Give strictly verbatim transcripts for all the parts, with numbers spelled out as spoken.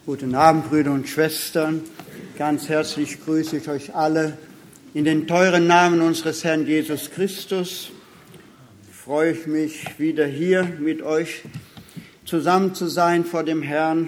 Guten Abend, Brüder und Schwestern. Ganz herzlich grüße ich euch alle in den teuren Namen unseres Herrn Jesus Christus. Freue ich mich, wieder hier mit euch zusammen zu sein vor dem Herrn,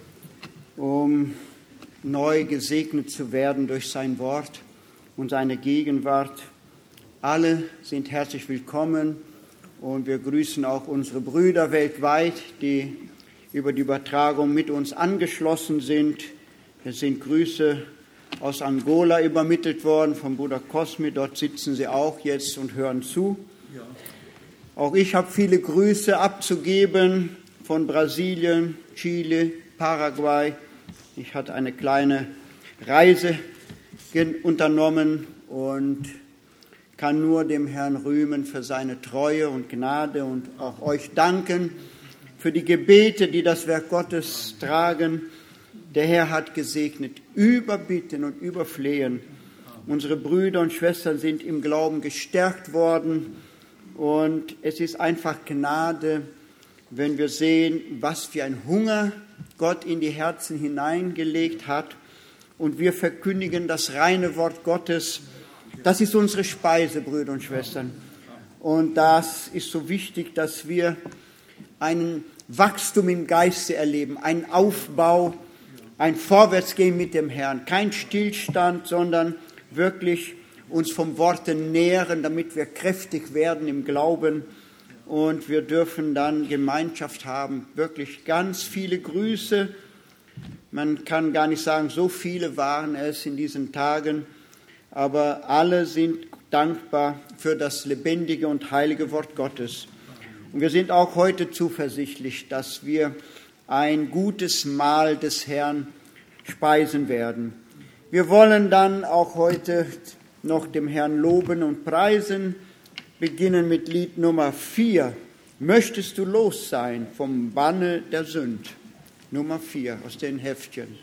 um neu gesegnet zu werden durch sein Wort und seine Gegenwart. Alle sind herzlich willkommen und wir grüßen auch unsere Brüder weltweit, die über die Übertragung mit uns angeschlossen sind. Es sind Grüße aus Angola übermittelt worden vom Bruder Cosme. Dort sitzen sie auch jetzt und hören zu. Ja. Auch ich habe viele Grüße abzugeben von Brasilien, Chile, Paraguay. Ich hatte eine kleine Reise unternommen und kann nur dem Herrn rühmen für seine Treue und Gnade und auch euch danken für die Gebete, die das Werk Gottes tragen. Der Herr hat gesegnet, überbitten und überflehen. Unsere Brüder und Schwestern sind im Glauben gestärkt worden und es ist einfach Gnade, wenn wir sehen, was für ein Hunger Gott in die Herzen hineingelegt hat und wir verkündigen das reine Wort Gottes. Das ist unsere Speise, Brüder und Schwestern. Und das ist so wichtig, dass wir einen Wachstum im Geiste erleben, einen Aufbau, ein Vorwärtsgehen mit dem Herrn. Kein Stillstand, sondern wirklich uns vom Worte nähren, damit wir kräftig werden im Glauben. Und wir dürfen dann Gemeinschaft haben. Wirklich ganz viele Grüße. Man kann gar nicht sagen, so viele waren es in diesen Tagen. Aber alle sind dankbar für das lebendige und heilige Wort Gottes. Und wir sind auch heute zuversichtlich, dass wir ein gutes Mahl des Herrn speisen werden. Wir wollen dann auch heute noch dem Herrn loben und preisen, beginnen mit Lied Nummer vier. Möchtest du los sein vom Banne der Sünd? Nummer vier aus den Heftchen.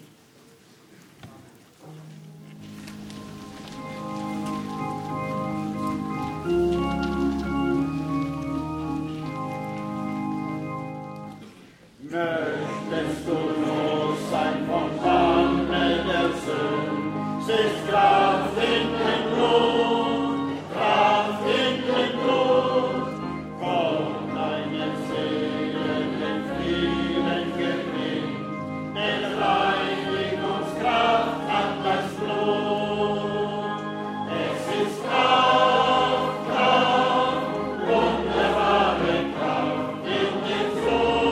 Möchtest du los sein vom Banne der Sünd? Es ist Kraft in dem Blut, Kraft in dem Blut. Komm, deine Seele den Frieden gewinnt, denn Reinigungskraft hat das Blut. Es ist Kraft, Kraft, wunderbare Kraft in dem Blut.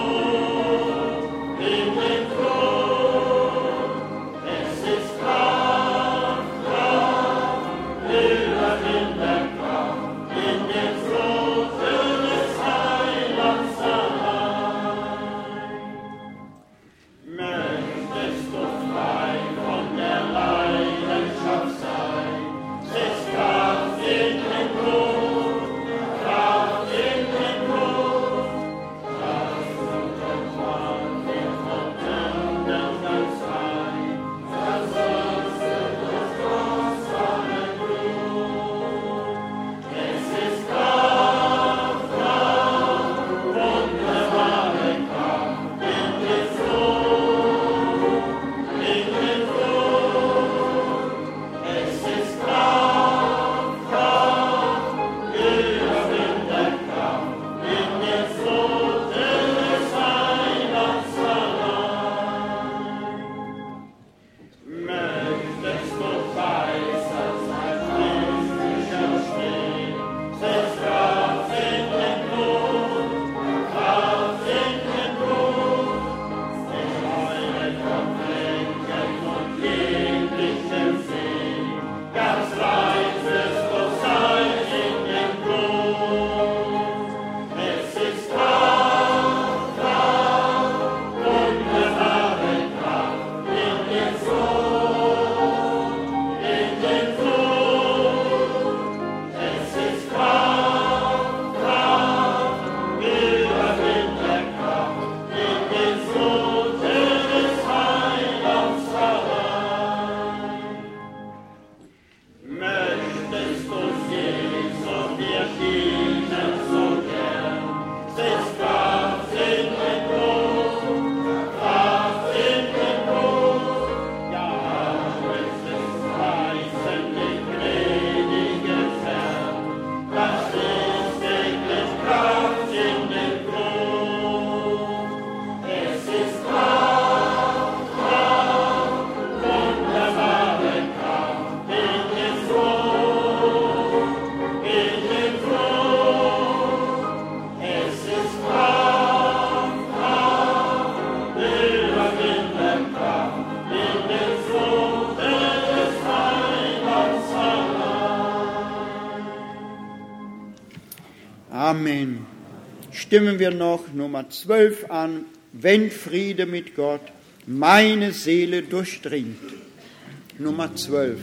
Amen. Stimmen wir noch Nummer zwölf an. Wenn Friede mit Gott meine Seele durchdringt. Nummer zwölf.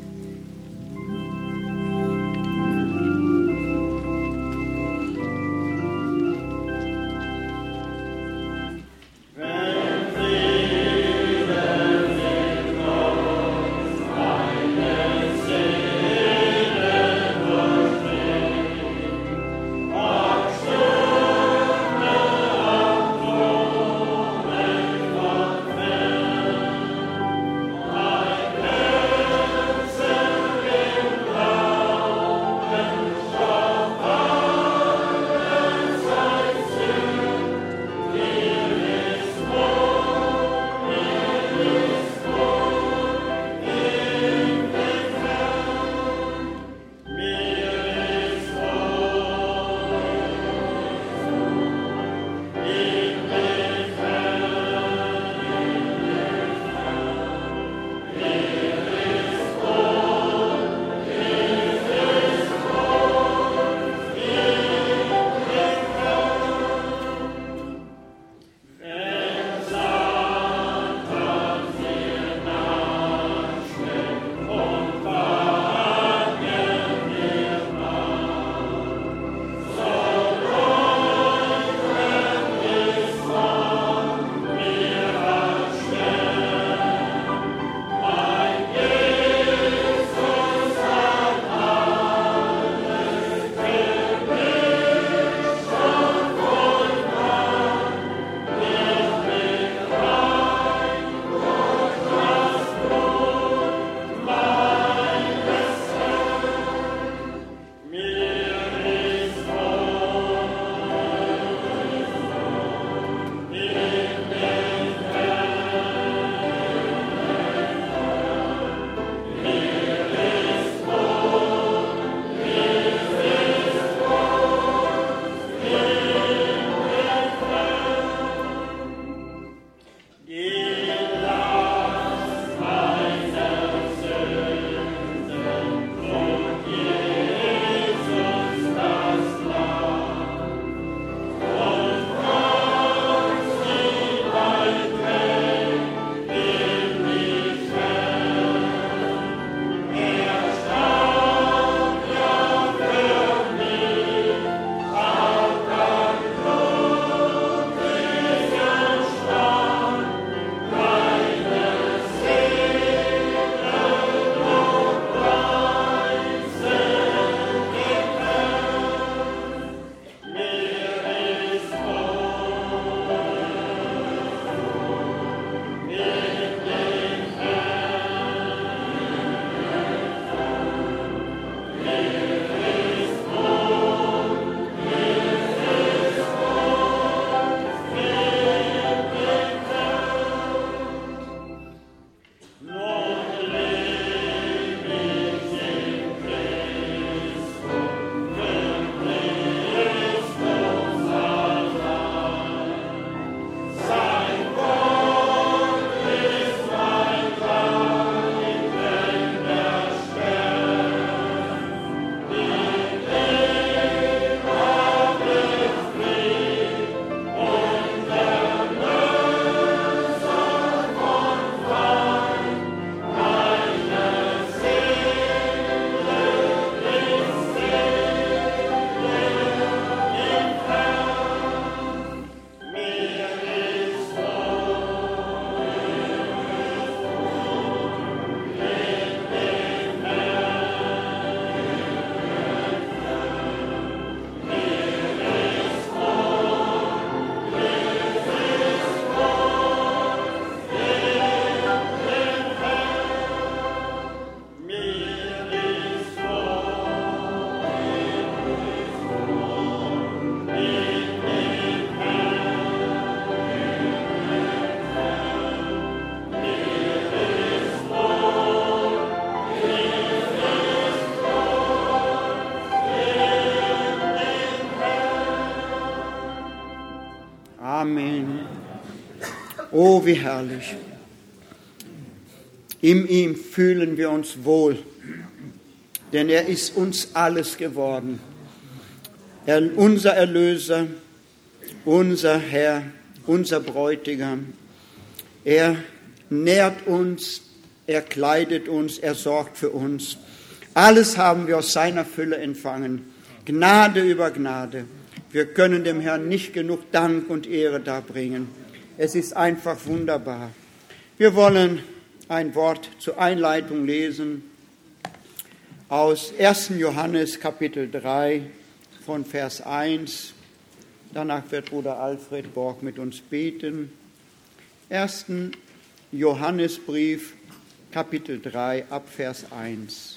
Amen. Oh, wie herrlich. In ihm fühlen wir uns wohl, denn er ist uns alles geworden. er, unser Erlöser, unser Herr, unser Bräutigam. Er nährt uns, er kleidet uns, er sorgt für uns. Alles haben wir aus seiner Fülle empfangen. Gnade über Gnade. Wir können dem Herrn nicht genug Dank und Ehre darbringen. Es ist einfach wunderbar. Wir wollen ein Wort zur Einleitung lesen aus ersten Johannes Kapitel drei von Vers eins. Danach wird Bruder Alfred Borg mit uns beten. ersten Johannesbrief Kapitel drei ab Vers eins.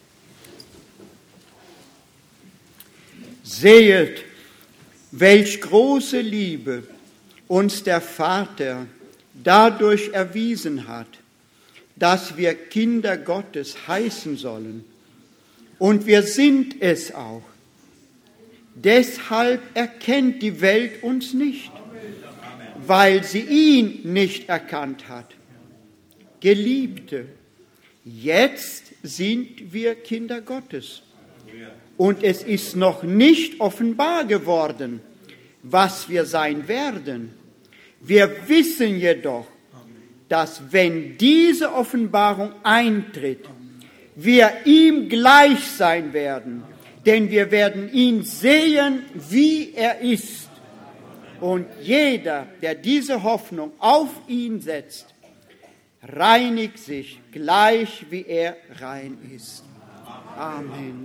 Sehet, welch große Liebe uns der Vater dadurch erwiesen hat, dass wir Kinder Gottes heißen sollen. Und wir sind es auch. Deshalb erkennt die Welt uns nicht, weil sie ihn nicht erkannt hat. Geliebte, jetzt sind wir Kinder Gottes. Und es ist noch nicht offenbar geworden, was wir sein werden. Wir wissen jedoch, dass wenn diese Offenbarung eintritt, wir ihm gleich sein werden, denn wir werden ihn sehen, wie er ist. Und jeder, der diese Hoffnung auf ihn setzt, reinigt sich gleich, wie er rein ist. Amen.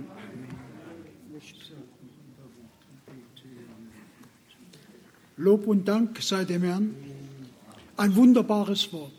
Lob und Dank sei dem Herrn. Ein wunderbares Wort.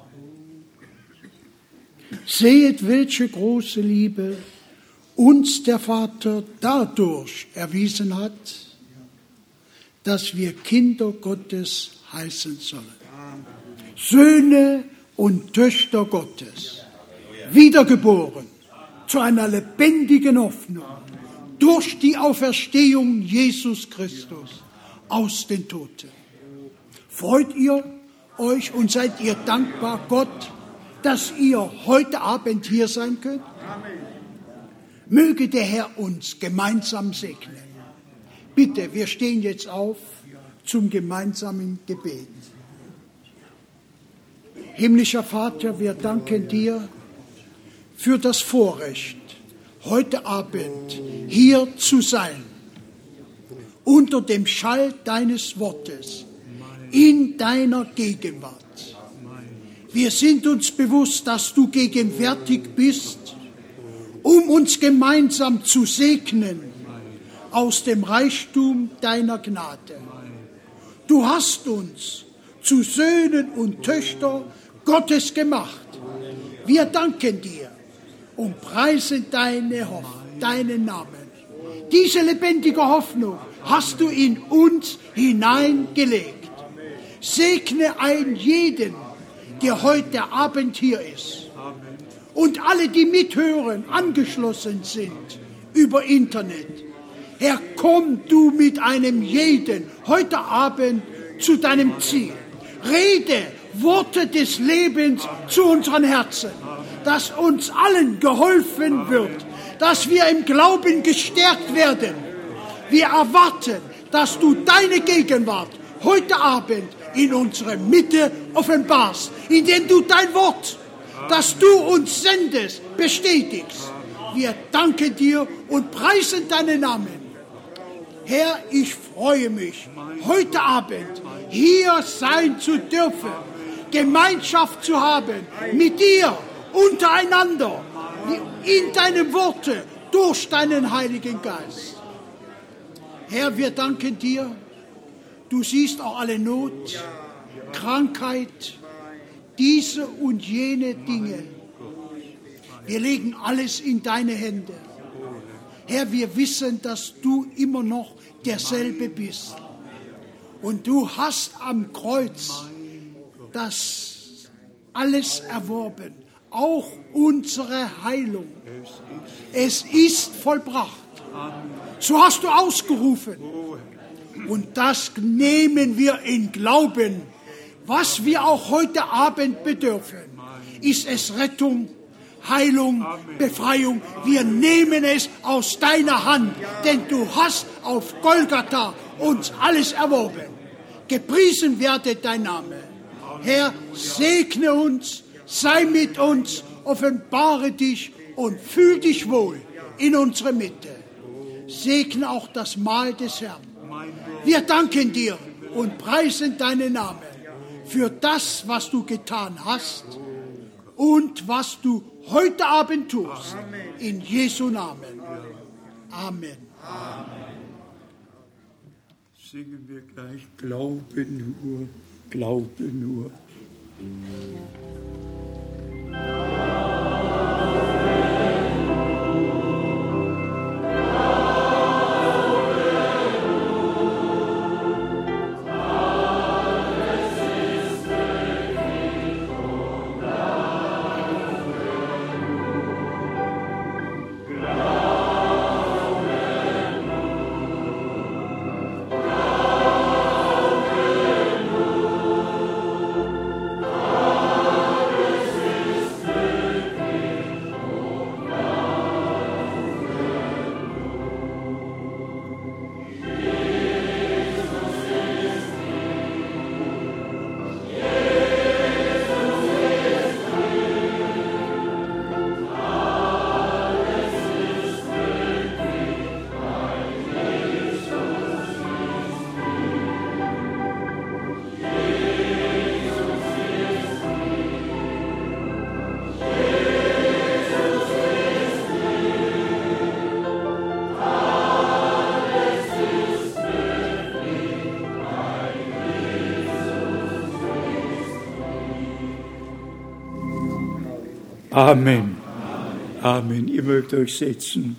Sehet, welche große Liebe uns der Vater dadurch erwiesen hat, dass wir Kinder Gottes heißen sollen. Söhne und Töchter Gottes, wiedergeboren zu einer lebendigen Hoffnung durch die Auferstehung Jesus Christus aus den Toten. Freut ihr euch und seid ihr dankbar Gott, dass ihr heute Abend hier sein könnt? Möge der Herr uns gemeinsam segnen. Bitte, wir stehen jetzt auf zum gemeinsamen Gebet. Himmlischer Vater, wir danken dir für das Vorrecht, heute Abend hier zu sein, unter dem Schall deines Wortes, in deiner Gegenwart. Wir sind uns bewusst, dass du gegenwärtig bist, um uns gemeinsam zu segnen aus dem Reichtum deiner Gnade. Du hast uns zu Söhnen und Töchtern Gottes gemacht. Wir danken dir und preisen deine Hoffnung, deinen Namen. Diese lebendige Hoffnung hast du in uns hineingelegt. Segne einen jeden, der heute Abend hier ist. Und alle, die mithören, angeschlossen sind über Internet. Herr, komm du mit einem jeden heute Abend zu deinem Ziel. Rede Worte des Lebens zu unseren Herzen, dass uns allen geholfen wird, dass wir im Glauben gestärkt werden. Wir erwarten, dass du deine Gegenwart heute Abend in unserer Mitte offenbarst, indem du dein Wort, das du uns sendest, bestätigst. Wir danken dir und preisen deinen Namen. Herr, ich freue mich, heute Abend hier sein zu dürfen, Gemeinschaft zu haben mit dir, untereinander, in deinen Worten, durch deinen Heiligen Geist. Herr, wir danken dir. Du siehst auch alle Not, Krankheit, diese und jene Dinge. Wir legen alles in deine Hände. Herr, wir wissen, dass du immer noch derselbe bist. Und du hast am Kreuz das alles erworben, auch unsere Heilung. Es ist vollbracht. So hast du ausgerufen. Und das nehmen wir in Glauben. Was wir auch heute Abend bedürfen, ist es Rettung, Heilung, Befreiung. Wir nehmen es aus deiner Hand, denn du hast auf Golgatha uns alles erworben. Gepriesen werde dein Name. Herr, segne uns, sei mit uns, offenbare dich und fühl dich wohl in unserer Mitte. Segne auch das Mahl des Herrn. Wir danken dir und preisen deinen Namen für das, was du getan hast und was du heute Abend tust. In Jesu Namen. Amen. Singen wir gleich, glaube nur, glaube nur. Amen. Amen. Ihr mögt euch setzen.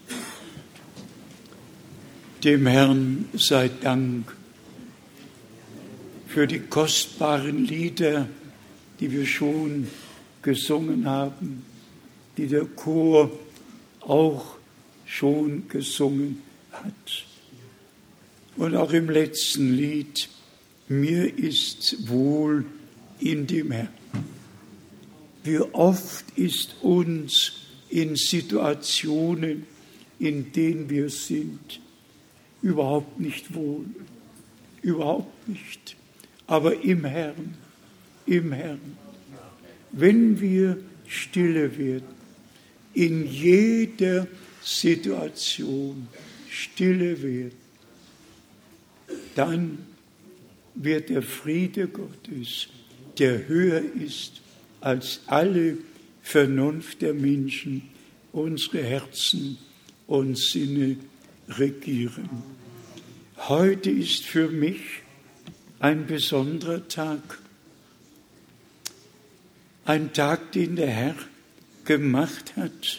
Dem Herrn sei Dank für die kostbaren Lieder, die wir schon gesungen haben, die der Chor auch schon gesungen hat. Und auch im letzten Lied, mir ist wohl in dem Herrn. Wie oft ist uns in Situationen, in denen wir sind, überhaupt nicht wohl, überhaupt nicht, aber im Herrn, im Herrn. Wenn wir stille werden, in jeder Situation stille werden, dann wird der Friede Gottes, der höher ist als alle Vernunft der Menschen, unsere Herzen und Sinne regieren. Heute ist für mich ein besonderer Tag, ein Tag, den der Herr gemacht hat,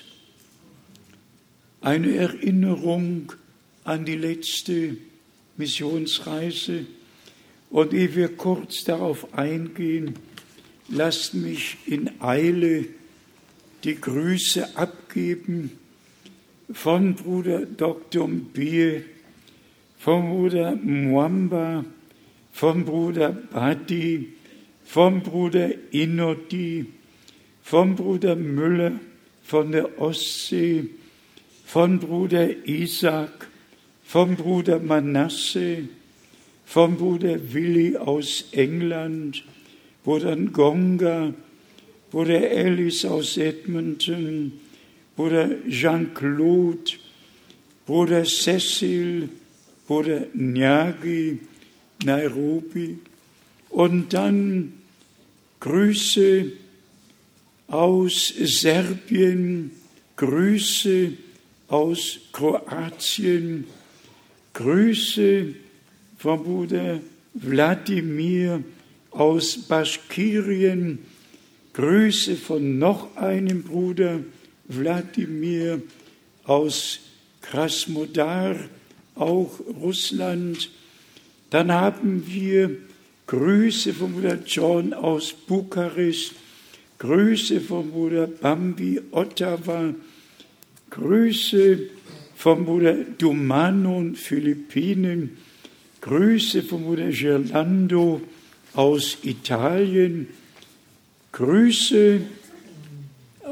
eine Erinnerung an die letzte Missionsreise. Und ehe wir kurz darauf eingehen, lasst mich in Eile die Grüße abgeben von Bruder Doktor Mbie, vom Bruder Mwamba, vom Bruder Badi, vom Bruder Inoti, vom Bruder Müller von der Ostsee, von Bruder Isaac, vom Bruder Manasse, vom Bruder Willi aus England, Bruder Ngonga, Bruder Alice aus Edmonton, Bruder Jean-Claude, Bruder Cecil, Bruder Nyagi, Nairobi. Und dann Grüße aus Serbien, Grüße aus Kroatien, Grüße vom Bruder Wladimir aus Baschkirien, Grüße von noch einem Bruder Wladimir aus Krasnodar, auch Russland. Dann haben wir Grüße vom Bruder John aus Bukarest, Grüße vom Bruder Bambi, Ottawa, Grüße vom Bruder Dumanon, Philippinen, Grüße vom Bruder Gerlando aus Italien, Grüße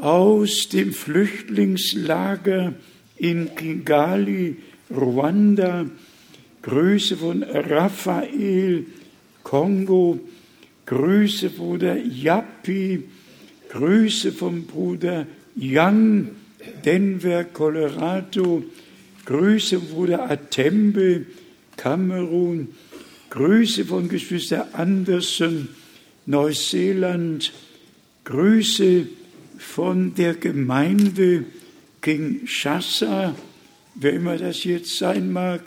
aus dem Flüchtlingslager in Kigali, Ruanda. Grüße von Raphael, Kongo. Grüße Bruder Yappi. Grüße vom Bruder Young, Denver, Colorado. Grüße von Bruder Atembe, Kamerun. Grüße von Geschwister Anderson, Neuseeland. Grüße von der Gemeinde Kinshasa, wer immer das jetzt sein mag.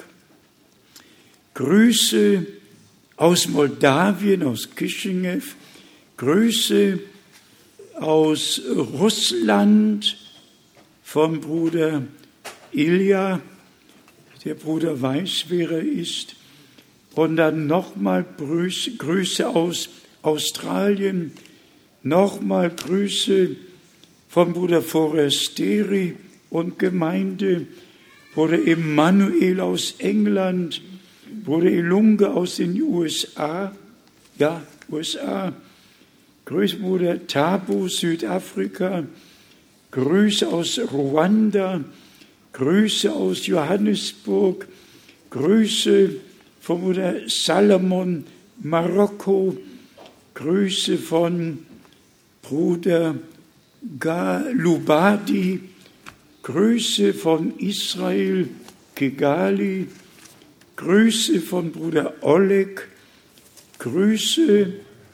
Grüße aus Moldawien, aus Kishinev. Grüße aus Russland vom Bruder Ilja. Der Bruder weiß, wer er ist. Und dann nochmal Grüße, Grüße aus Australien. Nochmal Grüße vom Bruder Forestieri und Gemeinde. Bruder Emanuel aus England. Bruder Ilunga aus den U S A. Ja, U S A. Grüße Bruder Tabu, Südafrika. Grüße aus Ruanda. Grüße aus Johannesburg. Grüße von Bruder Salomon, Marokko. Grüße von Bruder Galubadi. Grüße von Israel, Kigali. Grüße von Bruder Oleg. Grüße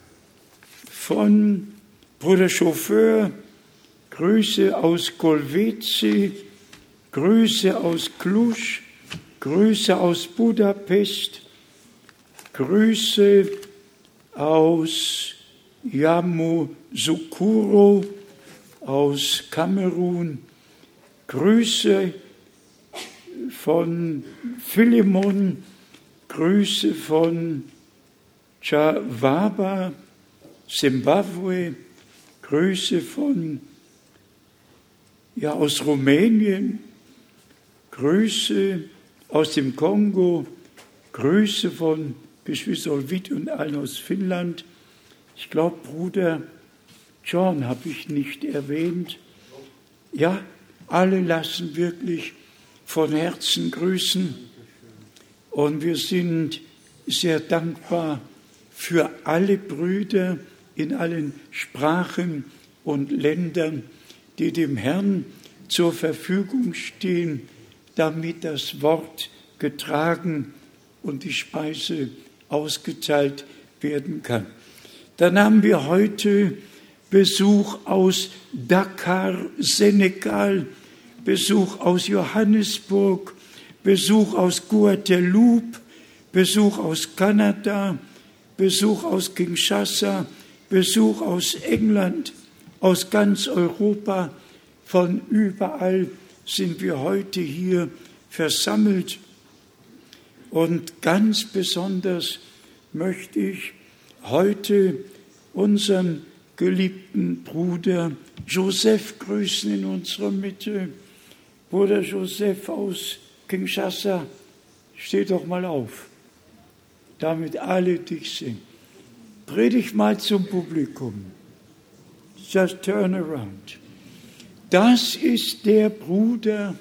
von Bruder Chauffeur. Grüße aus Golvezi. Grüße aus Cluj. Grüße aus Budapest. Grüße aus Yamoussoukro, aus Kamerun. Grüße von Philemon. Grüße von Javaba, Zimbabwe. Grüße von, ja, aus Rumänien. Grüße aus dem Kongo. Grüße von Geschwister Olvid und allen aus Finnland. Ich glaube, Bruder John habe ich nicht erwähnt. Ja, alle lassen wirklich von Herzen grüßen. Und wir sind sehr dankbar für alle Brüder in allen Sprachen und Ländern, die dem Herrn zur Verfügung stehen, damit das Wort getragen und die Speise ausgeteilt werden kann. Dann haben wir heute Besuch aus Dakar, Senegal, Besuch aus Johannesburg, Besuch aus Guadeloupe, Besuch aus Kanada, Besuch aus Kinshasa, Besuch aus England, aus ganz Europa. Von überall sind wir heute hier versammelt. Und ganz besonders möchte ich heute unseren geliebten Bruder Joseph grüßen in unserer Mitte. Bruder Joseph aus Kinshasa, steh doch mal auf, damit alle dich sehen. Dreh dich mal zum Publikum. Just turn around. Das ist der Bruder,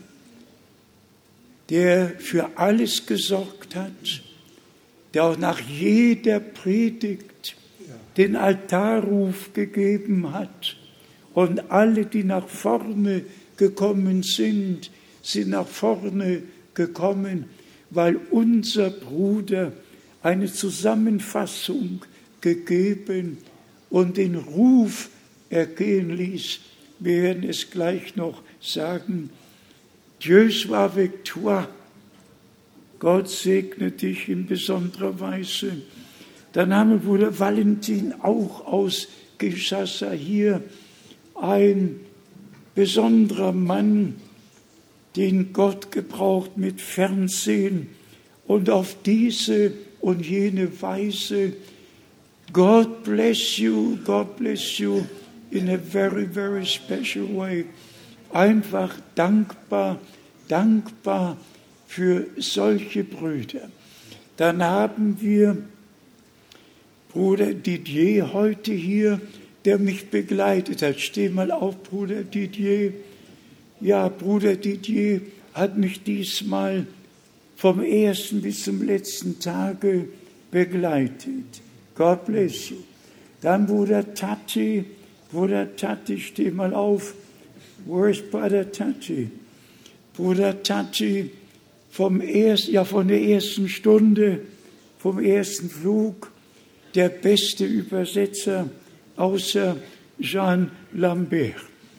der für alles gesorgt hat, der auch nach jeder Predigt den Altarruf gegeben hat. Und alle, die nach vorne gekommen sind, sind nach vorne gekommen, weil unser Bruder eine Zusammenfassung gegeben und den Ruf ergehen ließ. Wir werden es gleich noch sagen. Dieu soit avec toi. Gott segne dich in besonderer Weise. Dann haben wir Bruder Valentin auch aus Kinshasa hier, ein besonderer Mann, den Gott gebraucht mit Fernsehen und auf diese und jene Weise. God bless you, God bless you in a very, very special way. Einfach dankbar, dankbar für solche Brüder. Dann haben wir Bruder Didier heute hier, der mich begleitet hat. Steh mal auf, Bruder Didier. Ja, Bruder Didier hat mich diesmal vom ersten bis zum letzten Tage begleitet. God bless you. Dann Bruder Tati, Bruder Tati, steh mal auf. Where is Bruder Tati? Bruder Tati, vom erst, ja, von der ersten Stunde, vom ersten Flug, der beste Übersetzer außer Jean Lambert.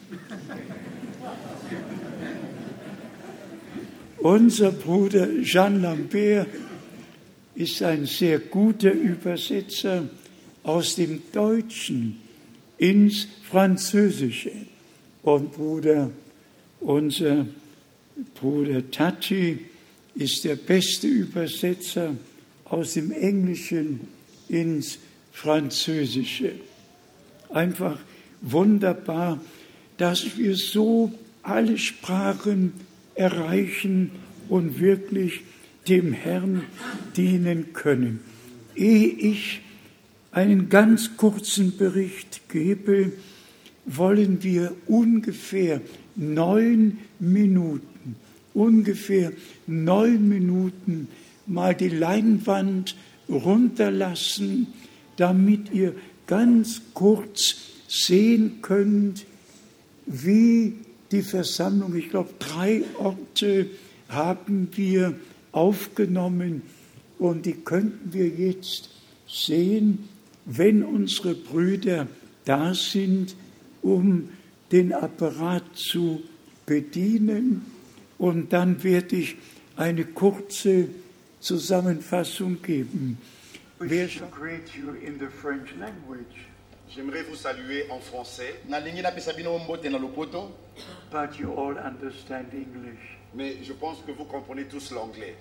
Unser Bruder Jean Lambert ist ein sehr guter Übersetzer aus dem Deutschen ins Französische. Und Bruder, unser Bruder Tati ist der beste Übersetzer aus dem Englischen ins Französische. Einfach wunderbar, dass wir so alle Sprachen erreichen und wirklich dem Herrn dienen können. Ehe ich einen ganz kurzen Bericht gebe, wollen wir ungefähr neun Minuten, ungefähr neun Minuten mal die Leinwand runterlassen, damit ihr ganz kurz sehen könnt, wie die Versammlung, ich glaube, drei Orte haben wir aufgenommen und die könnten wir jetzt sehen, wenn unsere Brüder da sind, um den Apparat zu bedienen. Und dann werde ich eine kurze Zusammenfassung geben. Wer greet you in the French language? J'aimerais vous saluer en français, But you all understand English. mais je pense que vous comprenez tous l'anglais.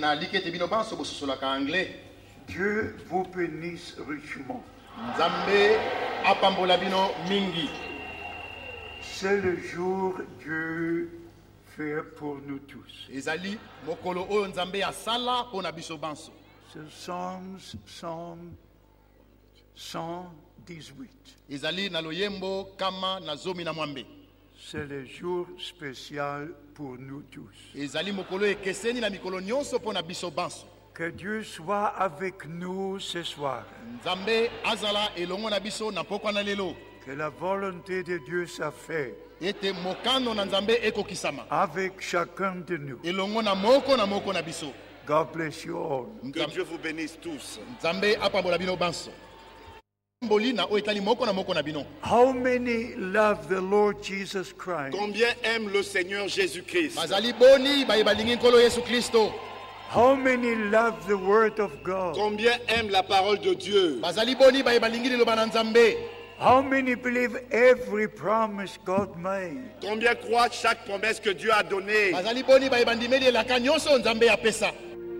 Dieu vous bénisse richement. Nzambe apambola bino mingi. C'est le jour Dieu fait pour nous tous. Ezali mokolo oyo Nzambe asala pona biso banso. C'est Psalms, Psalm cent dix-huit. Ezali na loyembo kama na zomi na mwambe. C'est le jour spécial pour nous tous. Ezali mokolo ekeseni na mikolo nyonso pona biso banso. Que Dieu soit avec nous ce soir. Nzambe azala elongo na biso na pokwa na lelo. Que la volonté de Dieu soit faite Ete mokano na Nzambe ekokisama. avec chacun de nous. Elongo na moko na moko na biso. God bless you all. Que Dieu vous bénisse tous. Nzambe apambola bino banso. Mbolina o etali moko na moko na bino. How many love the Lord Jesus Christ? Combien aiment le Seigneur Jésus-Christ? Bazali boni ba balingi nkolo Yesu Kristo. How many love the Word of God? Combien aiment la parole de Dieu? Bazali boni ba balingi liloba na Nzambe. How many believe every promise God made? Combien croient chaque promesse que Dieu a donnée? Bazali boni ba bandimeli la kanyonso Nzambe apesa.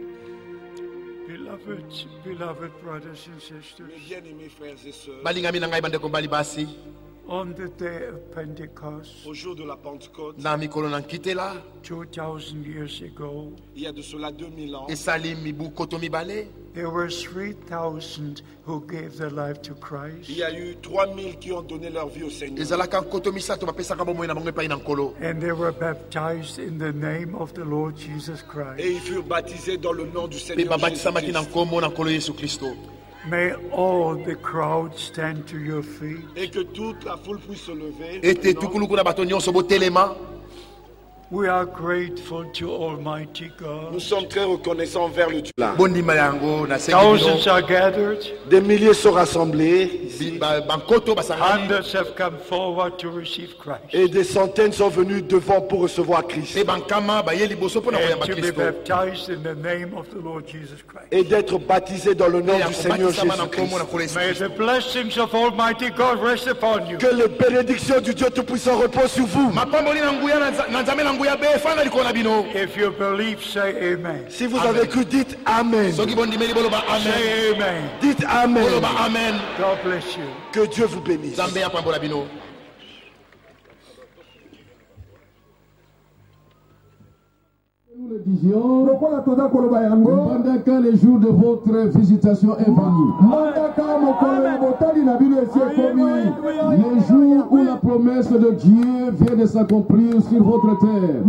Beloved, beloved brothers and sisters, Bien-aimés frères et sœurs, balingami na ngai bandeko mbali basi. on the day of Pentecost, Au jour de la Pentecôte, na mikolo na nkitela, two thousand years ago, il y a de cela deux mille ans, esali mibu koto mibale, there were three thousand who gave their life to Christ. il y a eu trois mille qui ont donné leur vie au Seigneur. Ezalaka koto misato bapesaka bomoi na bango epai na nkolo. And they were baptized in the name of the Lord Jesus Christ. Et ils furent baptisés dans le nom du Seigneur Jésus-Christ. na nkombo na nkolo Yesu Kristo. May all the crowd stand to your feet. Et que toute la foule puisse se lever. Ete tukuluku na bato nyonso botelema. We are grateful to Almighty God. Nous sommes très reconnaissants envers le Dieu. Thousands are gathered. Des milliers sont rassemblés. Hundreds have come forward to receive Christ. Et des centaines sont venus devant pour recevoir Christ. And to be baptized in the name of the Lord Jesus Christ. Et d'être baptisés dans le nom du Seigneur Jésus-Christ. May the blessings of Almighty God rest upon you. Que les bénédictions du Dieu Tout-Puissant reposent sur vous. If you believe, say amen. Si vous avez cru, dites Amen. Say amen. Dites Amen. God bless you. Que Dieu vous bénisse. Nous le disions, pendant que le jour de votre visitation est venu, le jour où la promesse de Dieu vient de s'accomplir sur votre terre.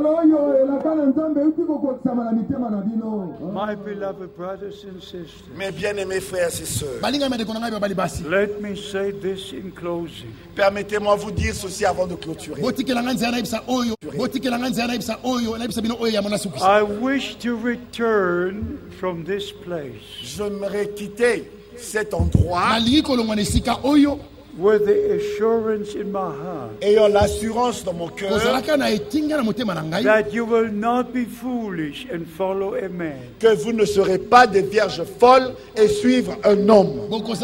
My beloved brothers and sisters, Mes bien-aimés frères et sœurs, let me say this in closing. permettez-moi vous dire ceci avant de clôturer. I wish to return from this place J'aimerais quitter cet endroit with the assurance in my heart ayant l'assurance dans mon cœur that you will not be foolish and follow a man. que vous ne serez pas des vierges folles et suivre un homme.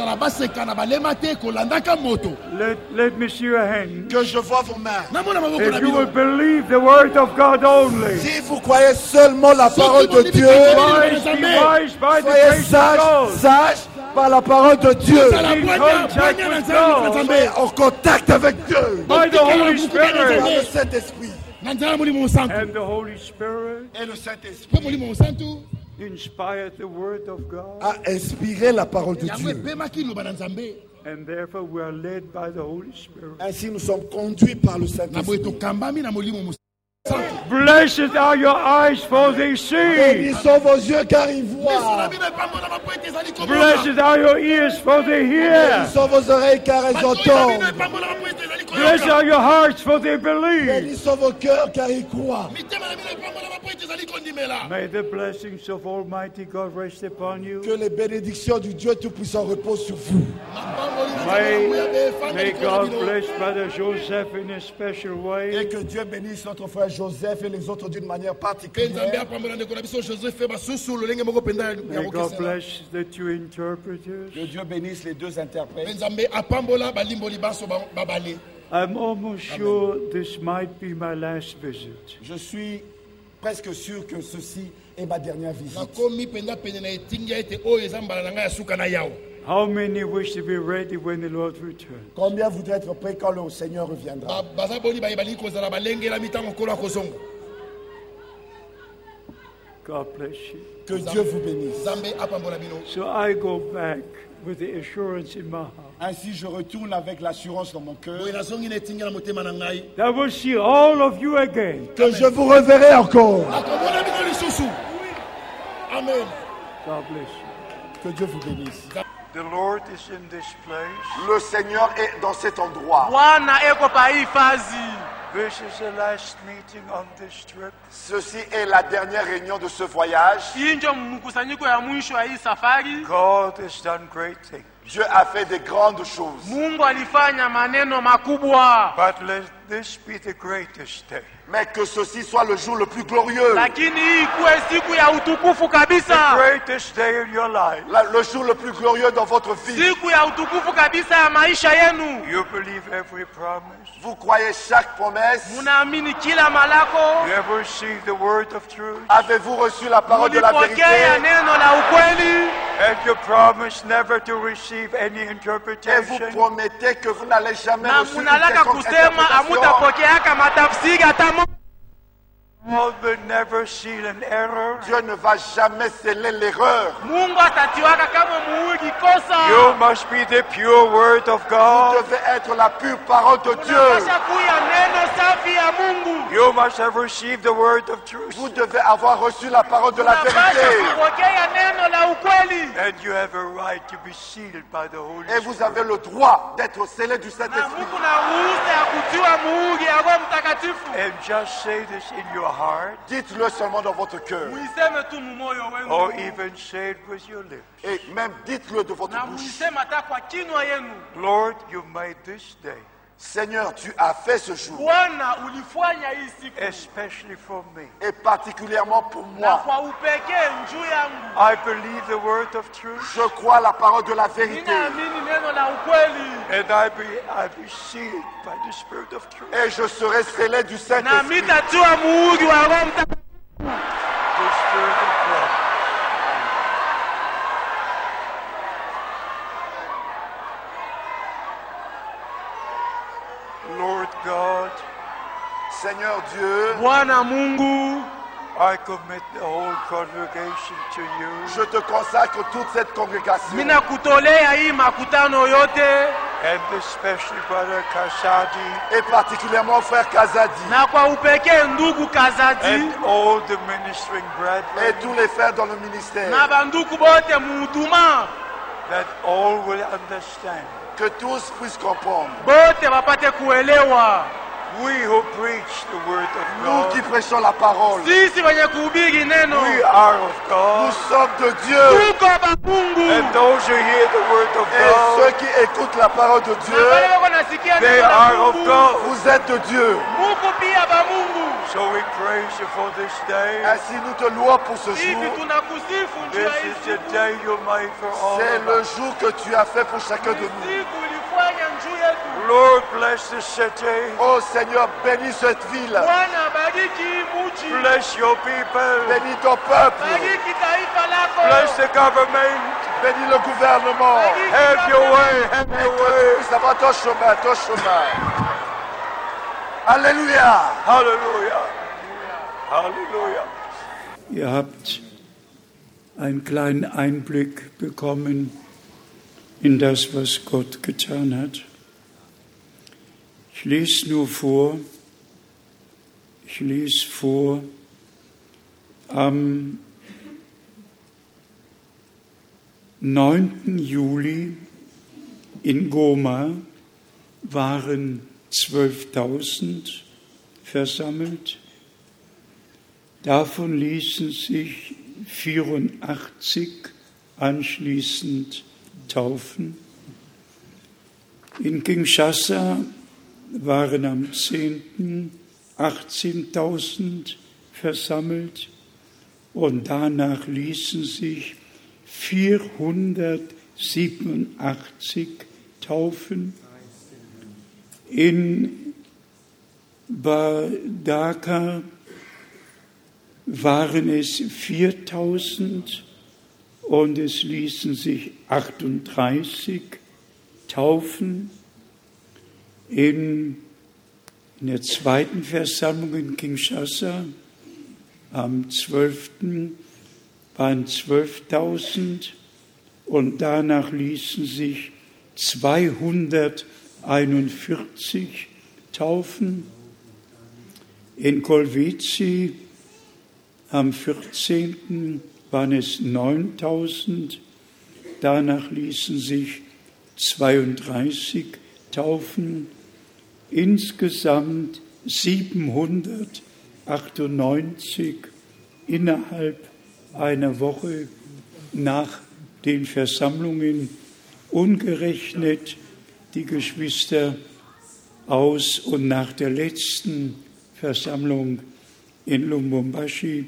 Let, let me see your hand. Que je vois vos mains. If you will believe the word of God only, Si vous croyez seulement la parole de Dieu, wise, be wise by the soyez grace of sages, God. sages par la parole de Dieu. In contact with God, Soyez en contact avec Dieu. by the Holy Par Spirit. le Saint-Esprit. And the Holy Spirit Et le Saint-Esprit inspired the word of God. a inspiré la parole de Dieu. And therefore we are led by the Holy Spirit. Ainsi, nous sommes conduits par le Saint-Esprit. Blessed are your eyes, for they see. Bénis sont vos yeux car ils voient. Blessed are your ears, for they hear. Bénis sont vos oreilles car elles entendent. Blessed are your hearts, for they believe. Bénis sont vos cœurs car ils croient. May the blessings of Almighty God rest upon you. Que les bénédictions du Dieu Tout-Puissant reposent sur vous. May, may God bless Brother Joseph in a special Et way. que Dieu bénisse notre frère Joseph et les autres d'une manière particulière. May God bless the two interpreters. Que Dieu bénisse les deux interprètes. I'm almost sure this might be my last visit. Je suis presque sûr que ceci est ma dernière visite. How many wish to be ready when the Lord returns? Combien voudraient être prêts quand le Seigneur reviendra? God bless you. Que Dieu vous bénisse. So I go back with the assurance in my heart. Ainsi, je retourne avec l'assurance dans mon cœur That I will see all of you again. que je vous reverrai encore. Amen. God bless you. Que Dieu vous bénisse. The Lord is in this place. Le Seigneur est dans cet endroit. This is the last meeting on this trip. Ceci est la dernière réunion de ce voyage. God has done great things. Dieu a fait de grandes choses. But let this be the greatest day. Mais que ceci soit le jour le plus glorieux. The greatest day in your life. La- le jour le plus glorieux dans votre vie. You believe every promise. Vous croyez chaque promesse. You have received the word of truth. Avez-vous reçu la parole de la vérité? And you promise never to receive any Et vous interpretation. promettez que vous n'allez jamais na reçu une munalaka quelconque kusema interprétation. amutapokeaka matafsiri hata mo- God will never seal an error. Dieu ne va jamais sceller l'erreur. Mungu atatiwaka kama muudi kosa. You must be the pure word of Vous God. devez être la pure parole de Dieu. Unapasha kuya neno safi ya Mungu. You must have received the word of truth. Vous devez avoir reçu la parole de la Unapasha vérité. kupokea neno la ukweli. And you have a right to be sealed by the Holy Et vous Spirit. avez le droit d'être scellé du Na Saint-Esprit. Mungu na ruhusa ya kutiwa muudi ya Roho Mtakatifu. And just say this in your heart, Dites-le seulement dans votre cœur. Muiseme tu mumoyo or wenu. even say it with your lips. Et même dites-le de votre Na bouche. muiseme hata kwa kinywa yenu. Lord, you made this day, Seigneur, tu as fait ce jour. Bwana ulifanya hii siku. especially for me. Et particulièrement pour Na moi. kwa upekee njuu yangu. I believe the word of truth, Je crois la parole de la vérité. Ninaamini neno la ukweli. and I be, I be sealed by the Spirit of truth. Et je serai scellé du Na Saint-Esprit. mitatiwa muudi wa Roho Mtakatifu. The Spirit of God. Lord God, Seigneur Dieu, Bwana Mungu, I commit the whole congregation to you. Je te consacre toute cette congrégation. Ninakutolea hii makutano yote And especially Brother Kasadi Et particulièrement frère Kazadi. na kwa upekee ndugu Kazadi and all the ministering Et brethren, tous les frères dans le ministère. na banduku bote muhuduma that all will understand. Que tous puissent comprendre. bote bapate kuelewa. We who preach the word of Nous qui God, prêchons la parole. Sisi wenye kuhubiri neno we are of Nous God, sommes de Dieu. tuko ba Mungu. and those who hear the word of Et ceux God, qui écoutent la parole de Na Dieu, wale wako nasikia they neno la are of Mungu, God. vous êtes de Dieu. Muko pia ba Mungu. So we praise you for this day. Ainsi nous te louons pour ce Hivi jour. tunakusifu juu ya This hii is the siku. day you made for all C'est of le us. jour que tu as fait pour chacun de nous. Siku ulifanya juu yetu. Lord, bless the city. Oh Seigneur, bénis cette ville. Bwana bariki hii mji. Bless your people. Bénis ton peuple. Bariki taifa lako. Bless the government. Bénis le gouvernement. Bariki Have your way. Have Et your que tu way. puisses avoir ton chemin, ton chemin. Alléluia. Halleluja. Halleluja. Ihr habt einen kleinen Einblick bekommen in das, was Gott getan hat. Ich lese nur vor, ich lese vor, am neunten Juli in Goma waren zwölftausend versammelt. Davon ließen sich vierundachtzig anschließend taufen. In Kinshasa waren am zehnten achtzehntausend versammelt und danach ließen sich vierhundertsiebenundachtzig taufen. In Badaka waren es viertausend und es ließen sich achtunddreißig taufen. In, in der zweiten Versammlung in Kinshasa am zwölften waren zwölftausend und danach ließen sich zweihunderteinundvierzig taufen. In Kolwezi am vierzehnten waren es neuntausend, danach ließen sich zweiunddreißig taufen, insgesamt siebenhundertachtundneunzig innerhalb einer Woche nach den Versammlungen, ungerechnet die Geschwister aus und nach der letzten Versammlung in Lubumbashi.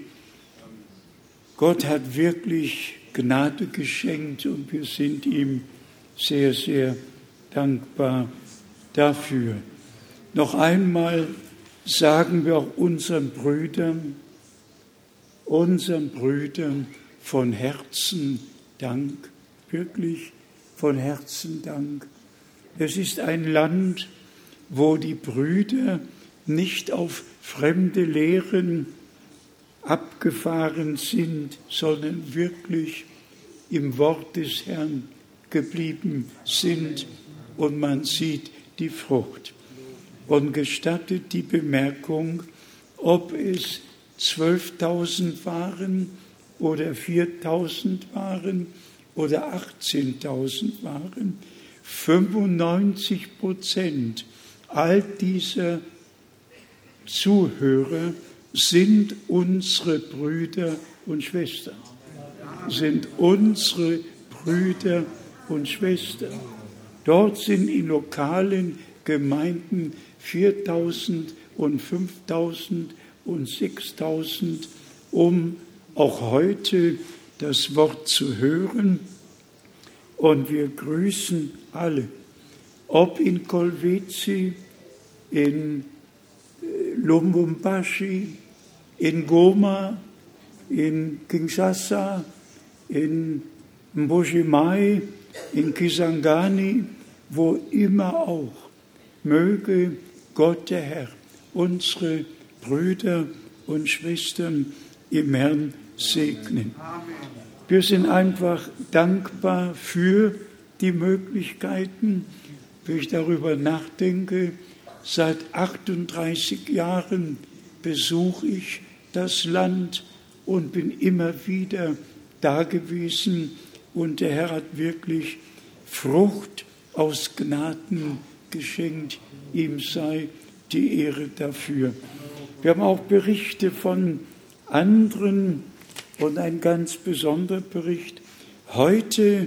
Gott hat wirklich Gnade geschenkt und wir sind ihm sehr, sehr dankbar dafür. Noch einmal sagen wir auch unseren Brüdern, unseren Brüdern von Herzen Dank, wirklich von Herzen Dank. Es ist ein Land, wo die Brüder nicht auf fremde Lehren abgefahren sind, sondern wirklich im Wort des Herrn geblieben sind und man sieht die Frucht. Und gestattet die Bemerkung, ob es zwölftausend waren oder viertausend waren oder achtzehntausend waren, fünfundneunzig Prozent all dieser Zuhörer sind unsere Brüder und Schwestern, sind unsere Brüder und Schwestern. Dort sind in lokalen Gemeinden viertausend und fünftausend und sechstausend, um auch heute das Wort zu hören. Und wir grüßen alle, ob in Kolwezi, in Lubumbashi, in Goma, in Kinshasa, in Mbuji-Mayi, in Kisangani, wo immer auch, möge Gott der Herr unsere Brüder und Schwestern im Herrn segnen. Wir sind einfach dankbar für die Möglichkeiten, wenn ich darüber nachdenke. Seit achtunddreißig Jahren besuche ich das Land und bin immer wieder da gewesen. Und der Herr hat wirklich Frucht aus Gnaden geschenkt. Ihm sei die Ehre dafür. Wir haben auch Berichte von anderen und ein ganz besonderer Bericht. Heute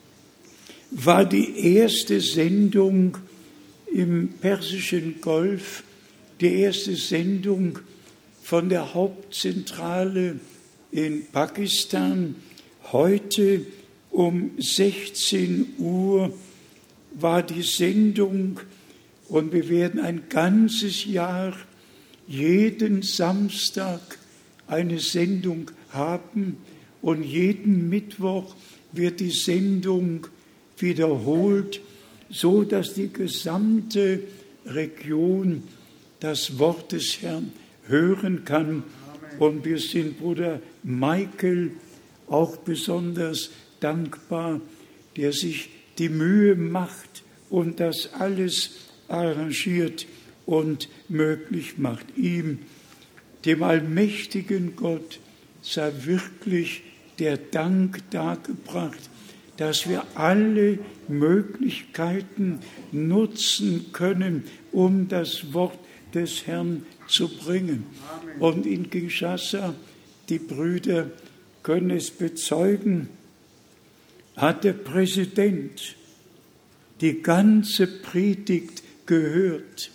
war die erste Sendung im Persischen Golf, die erste Sendung von der Hauptzentrale in Pakistan. Heute um sechzehn Uhr war die Sendung und wir werden ein ganzes Jahr jeden Samstag eine Sendung haben und jeden Mittwoch wird die Sendung wiederholt, so dass die gesamte Region das Wort des Herrn hören kann. Und wir sind Bruder Michael auch besonders dankbar, der sich die Mühe macht und das alles arrangiert und möglich macht. Ihm, dem allmächtigen Gott, sei wirklich der Dank dargebracht, dass wir alle Möglichkeiten nutzen können, um das Wort des Herrn zu bringen. Amen. Und in Kinshasa, die Brüder können es bezeugen, hat der Präsident die ganze Predigt gehört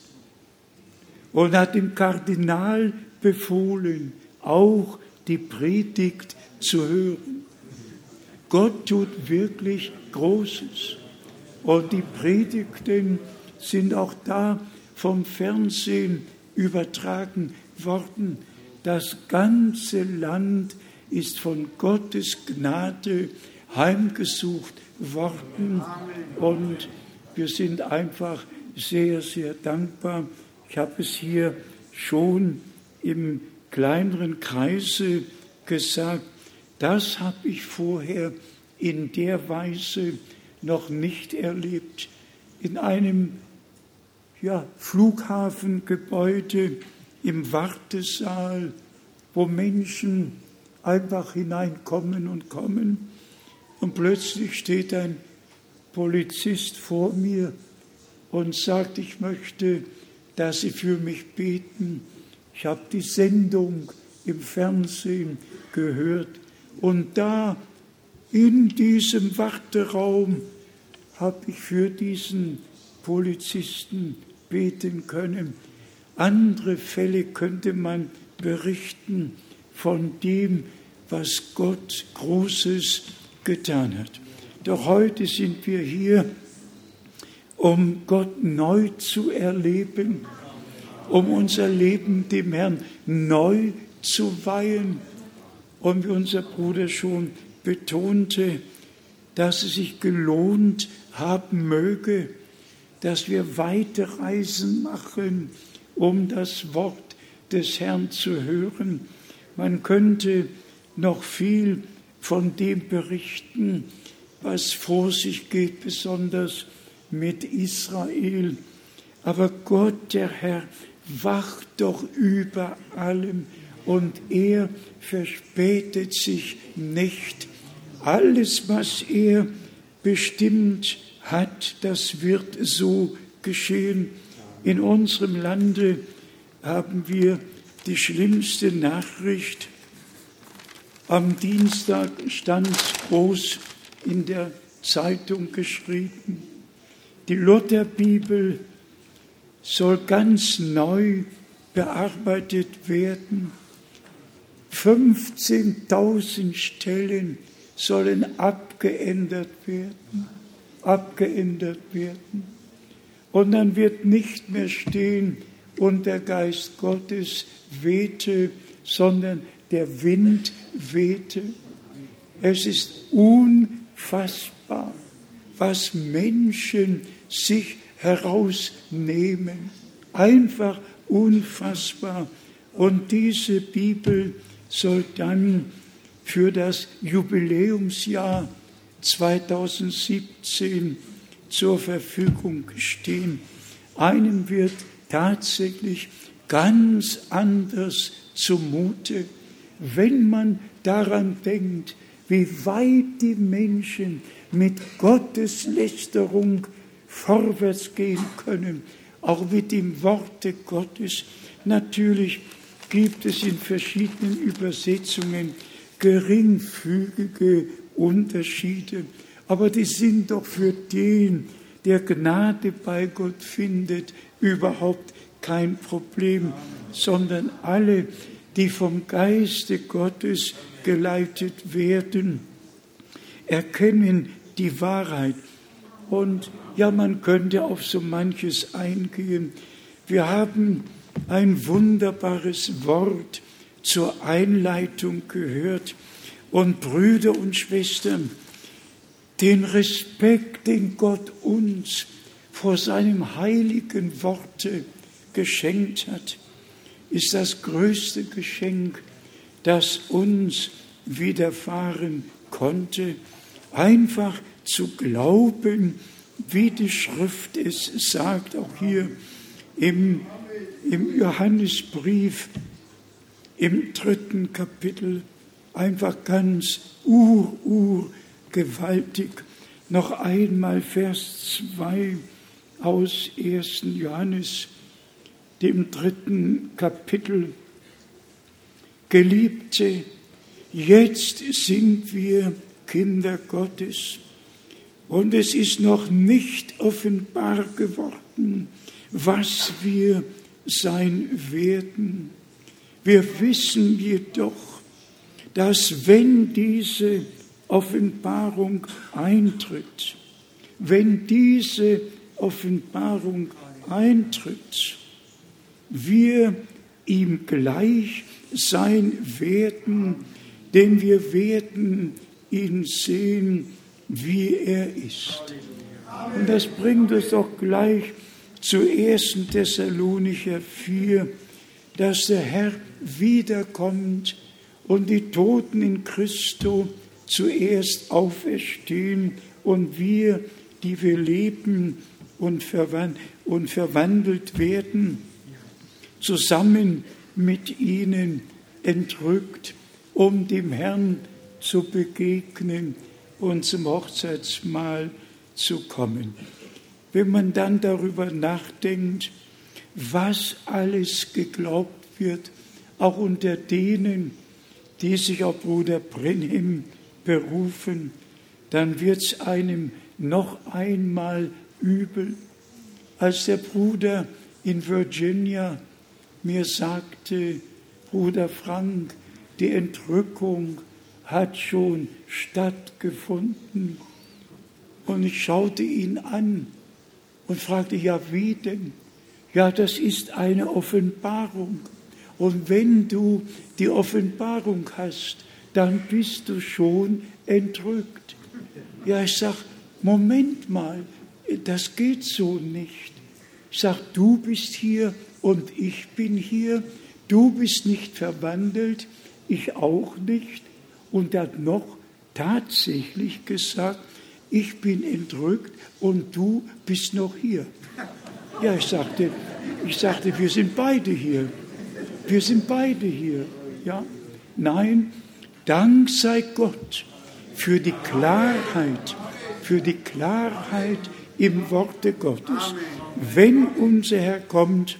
und hat dem Kardinal befohlen, auch die Predigt zu hören. Gott tut wirklich Großes. Und die Predigten sind auch da vom Fernsehen übertragen worden. Das ganze Land ist von Gottes Gnade heimgesucht worden. Und wir sind einfach sehr, sehr dankbar. Ich habe es hier schon im kleineren Kreise gesagt, das habe ich vorher in der Weise noch nicht erlebt. In einem ja, Flughafengebäude im Wartesaal, wo Menschen einfach hineinkommen und kommen und plötzlich steht ein Polizist vor mir und sagt, ich möchte, dass Sie für mich beten. Ich habe die Sendung im Fernsehen gehört. Und da in diesem Warteraum habe ich für diesen Polizisten beten können. Andere Fälle könnte man berichten von dem, was Gott Großes getan hat. Doch heute sind wir hier, um Gott neu zu erleben, um unser Leben dem Herrn neu zu weihen. Und wie unser Bruder schon betonte, dass es sich gelohnt haben möge, dass wir weite Reisen machen, um das Wort des Herrn zu hören. Man könnte noch viel von dem berichten, was vor sich geht, besonders mit Israel. Aber Gott, der Herr, wacht doch über allem. Und er verspätet sich nicht. Alles, was er bestimmt hat, das wird so geschehen. In unserem Lande haben wir die schlimmste Nachricht. Am Dienstag stand groß in der Zeitung geschrieben, die Lutherbibel soll ganz neu bearbeitet werden. fünfzehntausend Stellen sollen abgeändert werden, abgeändert werden. Und dann wird nicht mehr stehen, und der Geist Gottes wehte, sondern der Wind wehte. Es ist unfassbar, was Menschen sich herausnehmen. Einfach unfassbar. Und diese Bibel soll dann für das Jubiläumsjahr zweitausendsiebzehn zur Verfügung stehen. Einem wird tatsächlich ganz anders zumute, wenn man daran denkt, wie weit die Menschen mit Gotteslästerung vorwärts gehen können, auch mit dem Worte Gottes. Natürlich gibt es in verschiedenen Übersetzungen geringfügige Unterschiede, aber die sind doch für den, der Gnade bei Gott findet, überhaupt kein Problem, sondern alle, die vom Geiste Gottes geleitet werden, erkennen die Wahrheit. Und ja, man könnte auf so manches eingehen. Wir haben ein wunderbares Wort zur Einleitung gehört. Und Brüder und Schwestern, den Respekt, den Gott uns vor seinem heiligen Worte geschenkt hat, ist das größte Geschenk, das uns widerfahren konnte, einfach zu glauben, wie die Schrift es sagt, auch hier im, im Johannesbrief, im dritten Kapitel, einfach ganz ur, ur gewaltig. Noch einmal Vers zwei aus ersten Johannes, dem dritten Kapitel. Geliebte, jetzt sind wir Kinder Gottes und es ist noch nicht offenbar geworden, was wir sein werden. Wir wissen jedoch, dass wenn diese Offenbarung eintritt, wenn diese Offenbarung eintritt, wir ihm gleich sein werden, denn wir werden ihn sehen, wie er ist. Und das bringt uns doch gleich zu ersten Thessalonicher vier, dass der Herr wiederkommt und die Toten in Christo zuerst auferstehen und wir, die wir leben und verwandelt werden, zusammen mit ihnen entrückt, um dem Herrn zu begegnen und zum Hochzeitsmahl zu kommen. Wenn man dann darüber nachdenkt, was alles geglaubt wird, auch unter denen, die sich auf Bruder Brenhem berufen, dann wird es einem noch einmal übel. Als der Bruder in Virginia mir sagte, Bruder Frank, die Entrückung hat schon stattgefunden. Und ich schaute ihn an und fragte, ja, wie denn? Ja, das ist eine Offenbarung. Und wenn du die Offenbarung hast, dann bist du schon entrückt. Ja, ich sage, Moment mal, das geht so nicht. Ich sage, du bist hier und ich bin hier. Du bist nicht verwandelt, ich auch nicht. Und er hat noch tatsächlich gesagt, ich bin entrückt und du bist noch hier. Ja, ich sagte, ich sagte, wir sind beide hier. Wir sind beide hier. Ja? Nein, Dank sei Gott für die Klarheit, für die Klarheit im Worte Gottes. Wenn unser Herr kommt,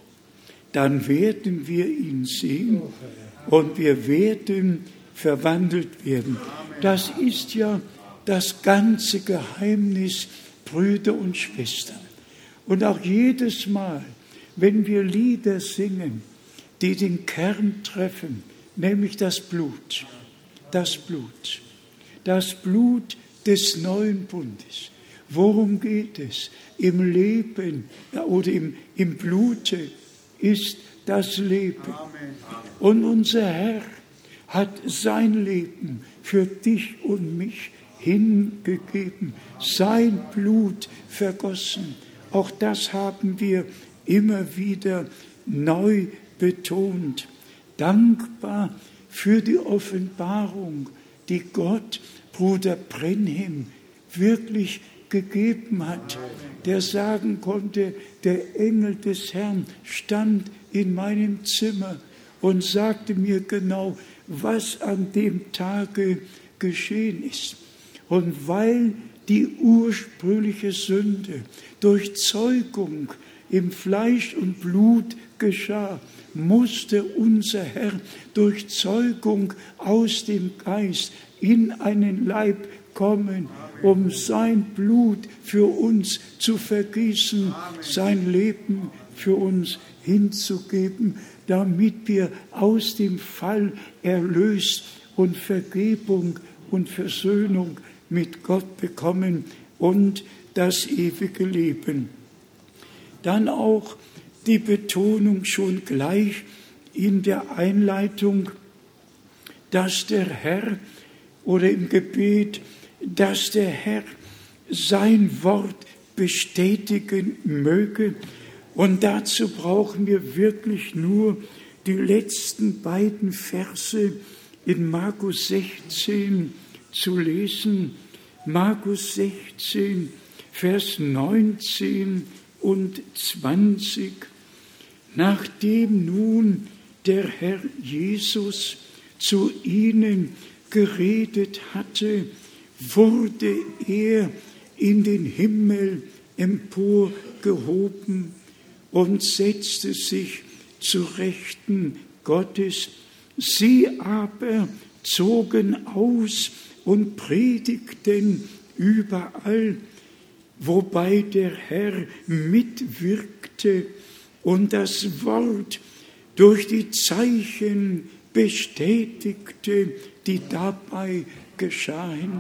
dann werden wir ihn sehen und wir werden verwandelt werden. Das ist ja das ganze Geheimnis, Brüder und Schwestern. Und auch jedes Mal, wenn wir Lieder singen, die den Kern treffen, nämlich das Blut, das Blut, das Blut des neuen Bundes. Worum geht es? Im Leben oder im, im Blute ist das Leben. Und unser Herr hat sein Leben für dich und mich hingegeben, sein Blut vergossen. Auch das haben wir immer wieder neu betont. Dankbar für die Offenbarung, die Gott Bruder Brenhem wirklich gegeben hat, der sagen konnte, der Engel des Herrn stand in meinem Zimmer und sagte mir genau, was an dem Tage geschehen ist. Und weil die ursprüngliche Sünde durch Zeugung im Fleisch und Blut geschah, musste unser Herr durch Zeugung aus dem Geist in einen Leib kommen, um sein Blut für uns zu vergießen, sein Leben für uns hinzugeben, damit wir aus dem Fall erlöst und Vergebung und Versöhnung mit Gott bekommen und das ewige Leben. Dann auch die Betonung schon gleich in der Einleitung, dass der Herr oder im Gebet, dass der Herr sein Wort bestätigen möge. Und dazu brauchen wir wirklich nur die letzten beiden Verse in Markus sechzehn zu lesen. Markus sechzehn, Vers neunzehn und zwanzig. Nachdem nun der Herr Jesus zu ihnen geredet hatte, wurde er in den Himmel emporgehoben und setzte sich zu Rechten Gottes. Sie aber zogen aus und predigten überall, wobei der Herr mitwirkte und das Wort durch die Zeichen bestätigte, die dabei geschahen.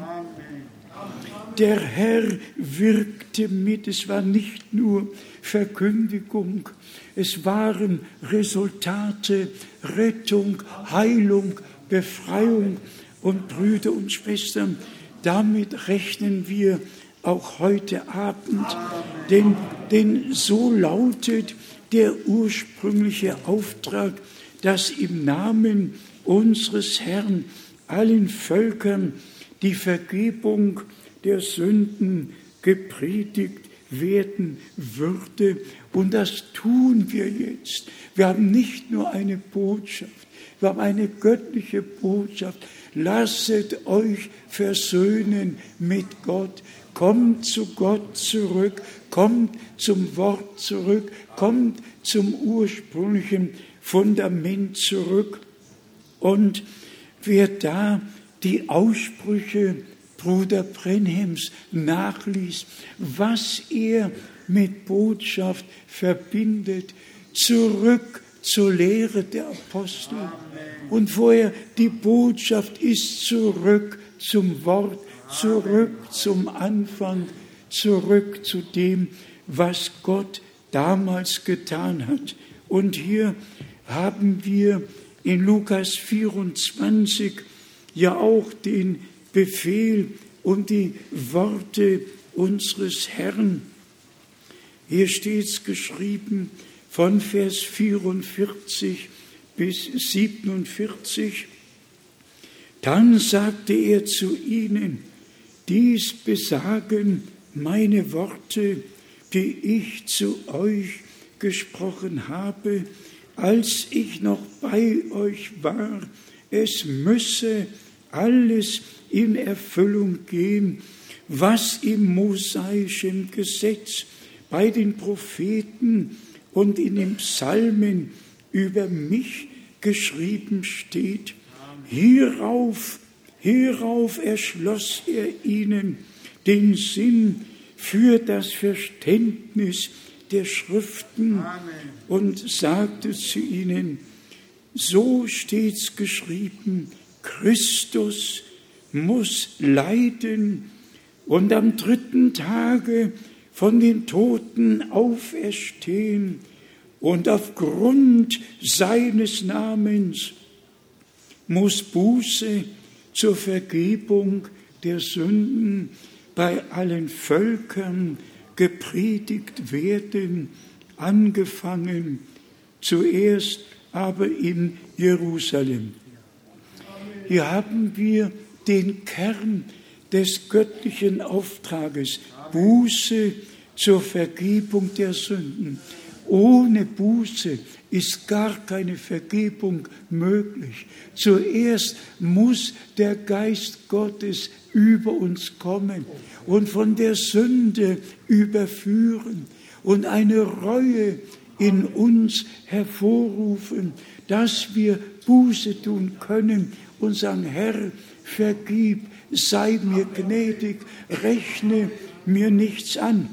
Der Herr wirkte mit, es war nicht nur Verkündigung, es waren Resultate, Rettung, Heilung, Befreiung. Und Brüder und Schwestern, damit rechnen wir auch heute Abend, denn, denn so lautet der ursprüngliche Auftrag, dass im Namen unseres Herrn allen Völkern die Vergebung der Sünden gepredigt werden würde. Und das tun wir jetzt. Wir haben nicht nur eine Botschaft, wir haben eine göttliche Botschaft. Lasset euch versöhnen mit Gott. Kommt zu Gott zurück. Kommt zum Wort zurück. Kommt zum ursprünglichen Fundament zurück. Und wer da die Aussprüche Bruder Brenhems nachliest, was er mit Botschaft verbindet, zurück zur Lehre der Apostel. Und vorher die Botschaft ist zurück zum Wort, zurück zum Anfang, zurück zu dem, was Gott damals getan hat. Und hier haben wir in Lukas vierundzwanzig ja auch den Befehl und die Worte unseres Herrn. Hier steht es geschrieben von Vers vierundvierzig bis siebenundvierzig. Dann sagte er zu ihnen, dies besagen meine Worte, die ich zu euch gesprochen habe, als ich noch bei euch war. Es müsse alles in Erfüllung gehen, was im mosaischen Gesetz, bei den Propheten und in den Psalmen über mich geschrieben steht. Hierauf, hierauf erschloss er ihnen den Sinn für das Verständnis der Schriften. Amen. Und sagte zu ihnen, so steht's geschrieben, Christus muss leiden und am dritten Tage von den Toten auferstehen und aufgrund seines Namens muss Buße zur Vergebung der Sünden bei allen Völkern gepredigt werden, angefangen zuerst aber in Jerusalem. Hier haben wir den Kern des göttlichen Auftrages, Buße zur Vergebung der Sünden. Ohne Buße ist gar keine Vergebung möglich. Zuerst muss der Geist Gottes über uns kommen und von der Sünde überführen und eine Reue in uns hervorrufen, dass wir Buße tun können und sagen, Herr, vergib, sei mir gnädig, rechne mir nichts an.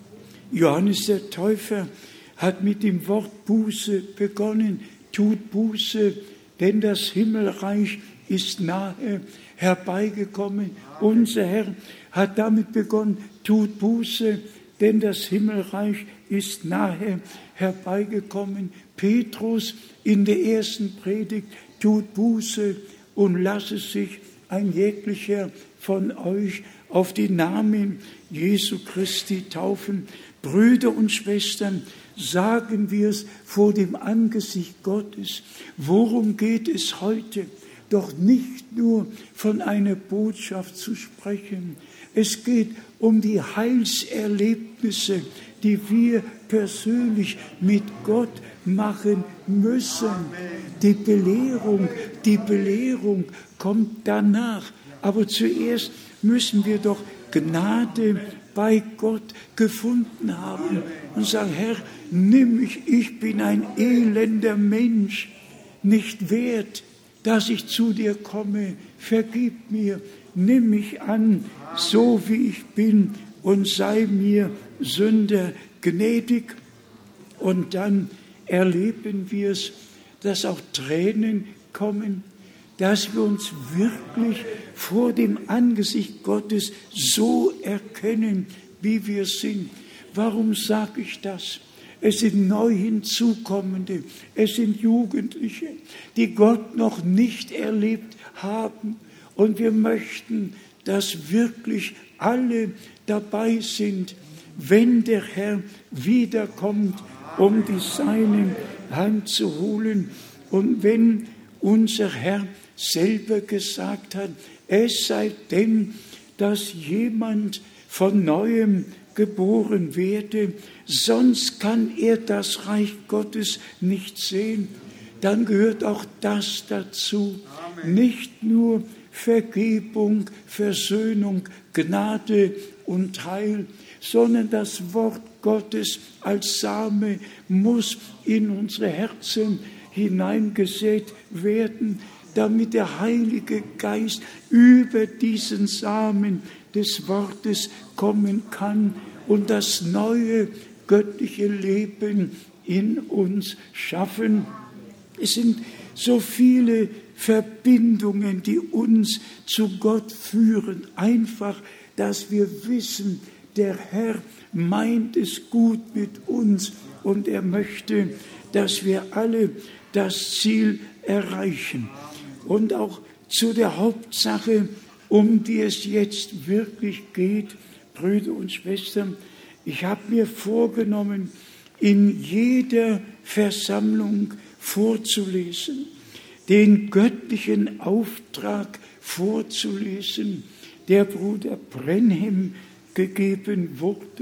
Johannes der Täufer hat mit dem Wort Buße begonnen. Tut Buße, denn das Himmelreich ist nahe herbeigekommen. Unser Herr hat damit begonnen, tut Buße, denn das Himmelreich ist nahe herbeigekommen. Petrus in der ersten Predigt, tut Buße und lasse sich ein jeglicher von euch auf den Namen Jesu Christi taufen. Brüder und Schwestern, sagen wir es vor dem Angesicht Gottes. Worum geht es heute? Doch nicht nur von einer Botschaft zu sprechen. Es geht um die Heilserlebnisse, die wir persönlich mit Gott machen müssen. Die Belehrung, die Belehrung kommt danach. Aber zuerst müssen wir doch Gnade bei Gott gefunden haben und sagen, Herr, nimm mich, ich bin ein elender Mensch, nicht wert, dass ich zu dir komme, vergib mir, nimm mich an, so wie ich bin und sei mir Sünder gnädig. Und dann erleben wir es, dass auch Tränen kommen, dass wir uns wirklich vor dem Angesicht Gottes so erkennen, wie wir sind. Warum sage ich das? Es sind neu hinzukommende, es sind Jugendliche, die Gott noch nicht erlebt haben. Und wir möchten, dass wirklich alle dabei sind, wenn der Herr wiederkommt, um die Seinen heimzuholen. Und wenn unser Herr selber gesagt hat, es sei denn, dass jemand von Neuem geboren werde, sonst kann er das Reich Gottes nicht sehen, dann gehört auch das dazu. Amen. Nicht nur Vergebung, Versöhnung, Gnade und Heil, sondern das Wort Gottes als Same muss in unsere Herzen hineingesät werden, damit der Heilige Geist über diesen Samen des Wortes kommen kann und das neue göttliche Leben in uns schaffen. Es sind so viele Verbindungen, die uns zu Gott führen. Einfach, dass wir wissen, der Herr meint es gut mit uns und er möchte, dass wir alle das Ziel erreichen. Und auch zu der Hauptsache, um die es jetzt wirklich geht, Brüder und Schwestern, ich habe mir vorgenommen, in jeder Versammlung vorzulesen, den göttlichen Auftrag vorzulesen, der Bruder Brenhem gegeben wurde.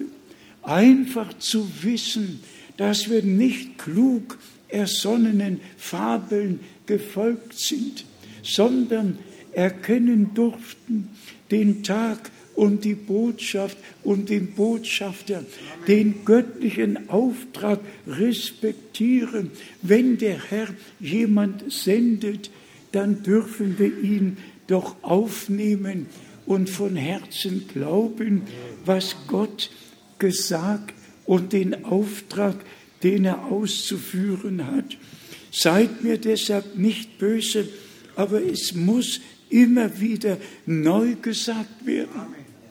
Einfach zu wissen, dass wir nicht klug ersonnenen Fabeln gefolgt sind, sondern erkennen durften den Tag und die Botschaft und den Botschafter, den göttlichen Auftrag respektieren. Wenn der Herr jemand sendet, dann dürfen wir ihn doch aufnehmen und von Herzen glauben, was Gott gesagt und den Auftrag, den er auszuführen hat. Seid mir deshalb nicht böse, aber es muss immer wieder neu gesagt werden.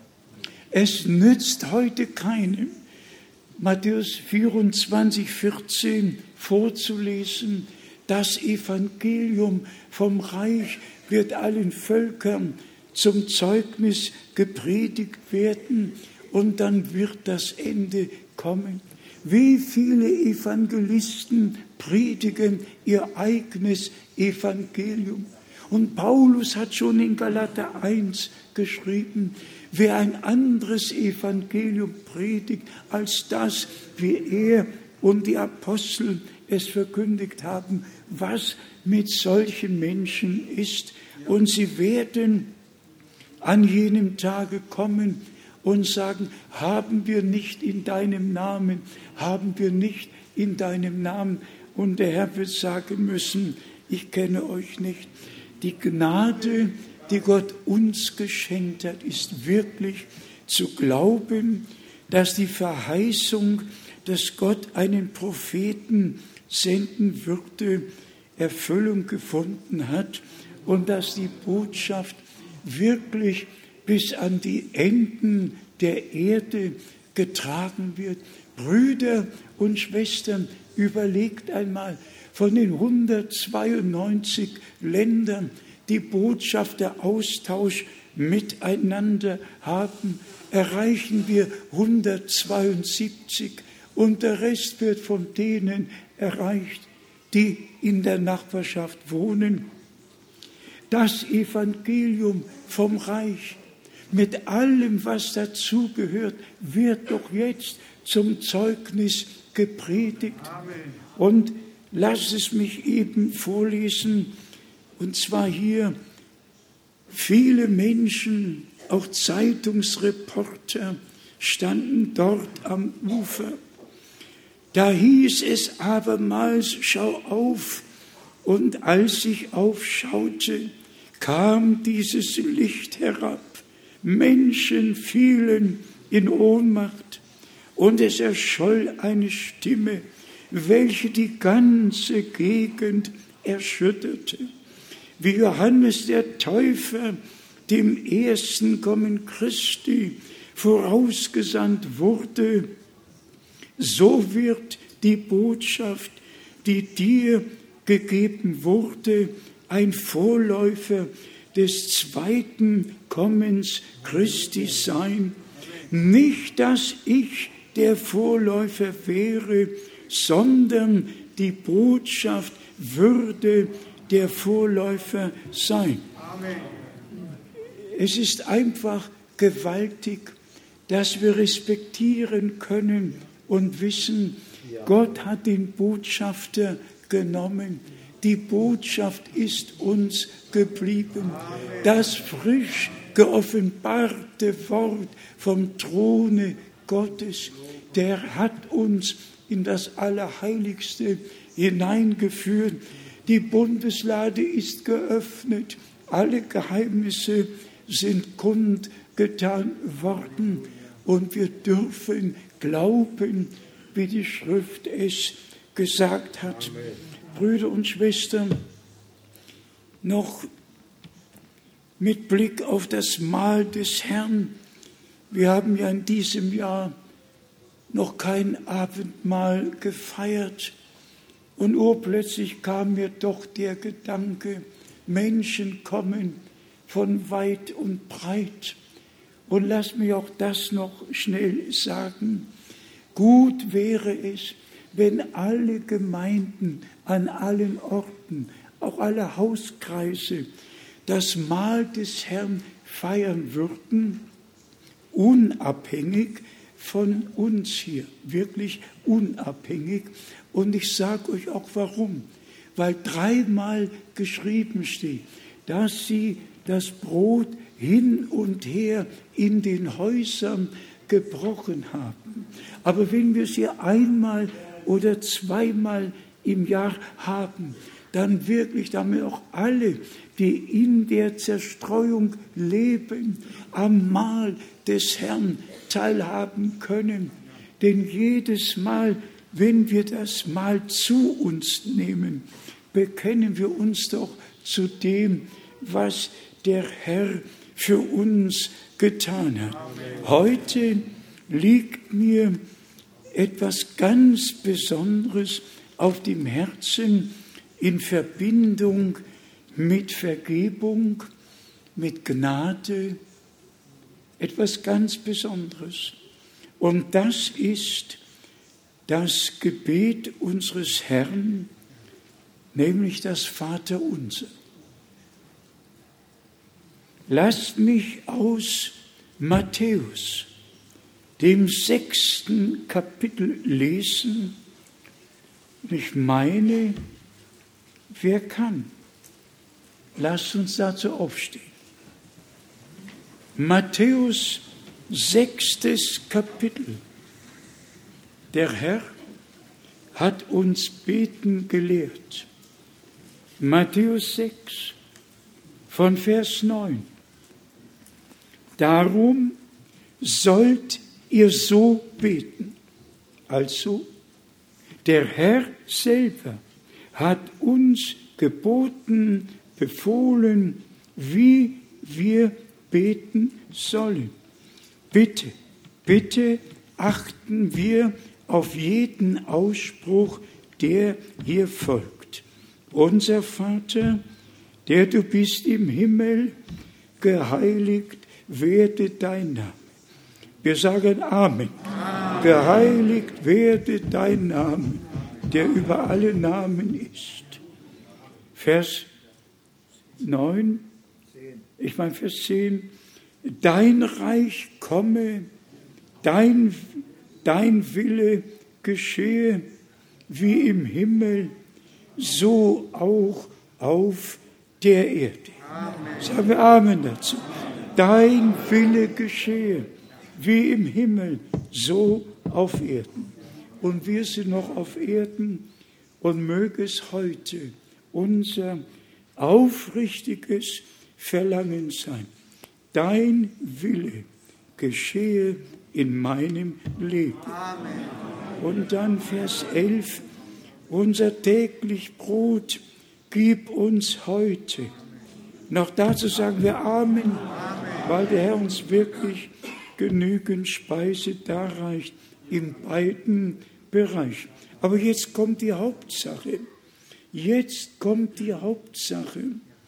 Es nützt heute keinem, Matthäus vierundzwanzig, vierzehn vorzulesen, das Evangelium vom Reich wird allen Völkern zum Zeugnis gepredigt werden und dann wird das Ende kommen. Wie viele Evangelisten predigen ihr eigenes Evangelium Und Paulus hat schon in Galater eins geschrieben, wer ein anderes Evangelium predigt als das, wie er und die Apostel es verkündigt haben, was mit solchen Menschen ist. Und sie werden an jenem Tage kommen und sagen, haben wir nicht in deinem Namen, haben wir nicht in deinem Namen. Und der Herr wird sagen müssen, ich kenne euch nicht. Die Gnade, die Gott uns geschenkt hat, ist wirklich zu glauben, dass die Verheißung, dass Gott einen Propheten senden würde, Erfüllung gefunden hat und dass die Botschaft wirklich bis an die Enden der Erde getragen wird. Brüder und Schwestern, überlegt einmal, von den hundertzweiundneunzig Ländern, die Botschaft der Austausch miteinander haben, erreichen wir hundertzweiundsiebzig und der Rest wird von denen erreicht, die in der Nachbarschaft wohnen. Das Evangelium vom Reich mit allem, was dazugehört, wird doch jetzt zum Zeugnis gepredigt. Amen. Und lass es mich eben vorlesen, und zwar hier, viele Menschen, auch Zeitungsreporter, standen dort am Ufer. Da hieß es abermals, schau auf, und als ich aufschaute, kam dieses Licht herab. Menschen fielen in Ohnmacht, und es erscholl eine Stimme, welche die ganze Gegend erschütterte. Wie Johannes der Täufer dem ersten Kommen Christi vorausgesandt wurde, so wird die Botschaft, die dir gegeben wurde, ein Vorläufer des zweiten Kommens Christi sein. Nicht, dass ich der Vorläufer wäre, sondern die Botschaft würde der Vorläufer sein. Amen. Es ist einfach gewaltig, dass wir respektieren können und wissen, ja. Gott hat den Botschafter genommen. Die Botschaft ist uns geblieben. Amen. Das frisch geoffenbarte Wort vom Throne Gottes, der hat uns in das Allerheiligste hineingeführt. Die Bundeslade ist geöffnet. Alle Geheimnisse sind kundgetan worden. Und wir dürfen glauben, wie die Schrift es gesagt hat. Amen. Brüder und Schwestern, noch mit Blick auf das Mahl des Herrn. Wir haben ja in diesem Jahr noch kein Abendmahl gefeiert. Und urplötzlich kam mir doch der Gedanke, Menschen kommen von weit und breit. Und lass mich auch das noch schnell sagen. Gut wäre es, wenn alle Gemeinden an allen Orten, auch alle Hauskreise, das Mahl des Herrn feiern würden, unabhängig von uns hier, wirklich unabhängig. Und ich sage euch auch warum. Weil dreimal geschrieben steht, dass sie das Brot hin und her in den Häusern gebrochen haben. Aber wenn wir sie einmal oder zweimal im Jahr haben, dann wirklich damit auch alle, die in der Zerstreuung leben, am Mahl des Herrn teilhaben können. Denn jedes Mal, wenn wir das Mahl zu uns nehmen, bekennen wir uns doch zu dem, was der Herr für uns getan hat. Amen. Heute liegt mir etwas ganz Besonderes auf dem Herzen in Verbindung mit Vergebung, mit Gnade, etwas ganz Besonderes. Und das ist das Gebet unseres Herrn, nämlich das Vaterunser. lasst mich aus Matthäus, dem sechsten Kapitel, lesen. Ich meine, wer kann? Lasst uns dazu aufstehen. Matthäus, sechstes Kapitel. Der Herr hat uns beten gelehrt. Matthäus sechs, von Vers neun. Darum sollt ihr so beten. Also, der Herr selber hat uns geboten, befohlen, wie wir beten sollen. Bitte, bitte achten wir auf jeden Ausspruch, der hier folgt. Unser Vater, der du bist im Himmel, geheiligt werde dein Name. Wir sagen Amen. Amen. Geheiligt werde dein Name, der über alle Namen ist. Vers neun, ich meine Vers zehn. Dein Reich komme, dein, dein Wille geschehe, wie im Himmel, so auch auf der Erde. Amen. Sagen wir Amen dazu. Dein Wille geschehe, wie im Himmel, so auf Erden. Und wir sind noch auf Erden und möge es heute unser aufrichtiges Verlangen sein. Dein Wille geschehe in meinem Leben. Amen. Und dann Vers elf, unser täglich Brot gib uns heute. Noch dazu sagen wir Amen, Amen, weil der Herr uns wirklich genügend Speise darreicht in beiden Bereichen. Aber jetzt kommt die Hauptsache. Jetzt kommt die Hauptsache.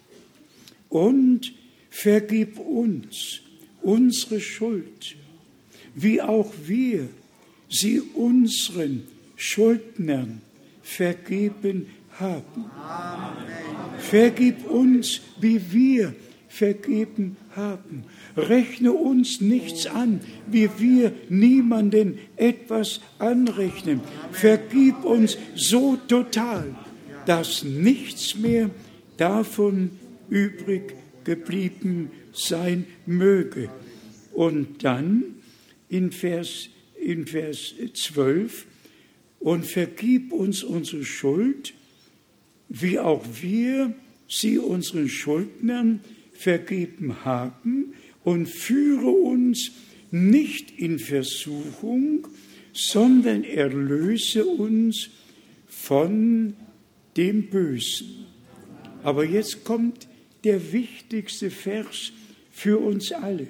Und vergib uns unsere Schuld, wie auch wir sie unseren Schuldnern vergeben haben. Amen. Vergib uns, wie wir vergeben haben. Rechne uns nichts an, wie wir niemanden etwas anrechnen. Vergib uns so total, dass nichts mehr davon übrig geblieben sein möge. Und dann in Vers, in Vers zwölf, und vergib uns unsere Schuld, wie auch wir sie unseren Schuldnern vergeben haben, und führe uns nicht in Versuchung, sondern erlöse uns von dem Bösen. Aber jetzt kommt der wichtigste Vers für uns alle.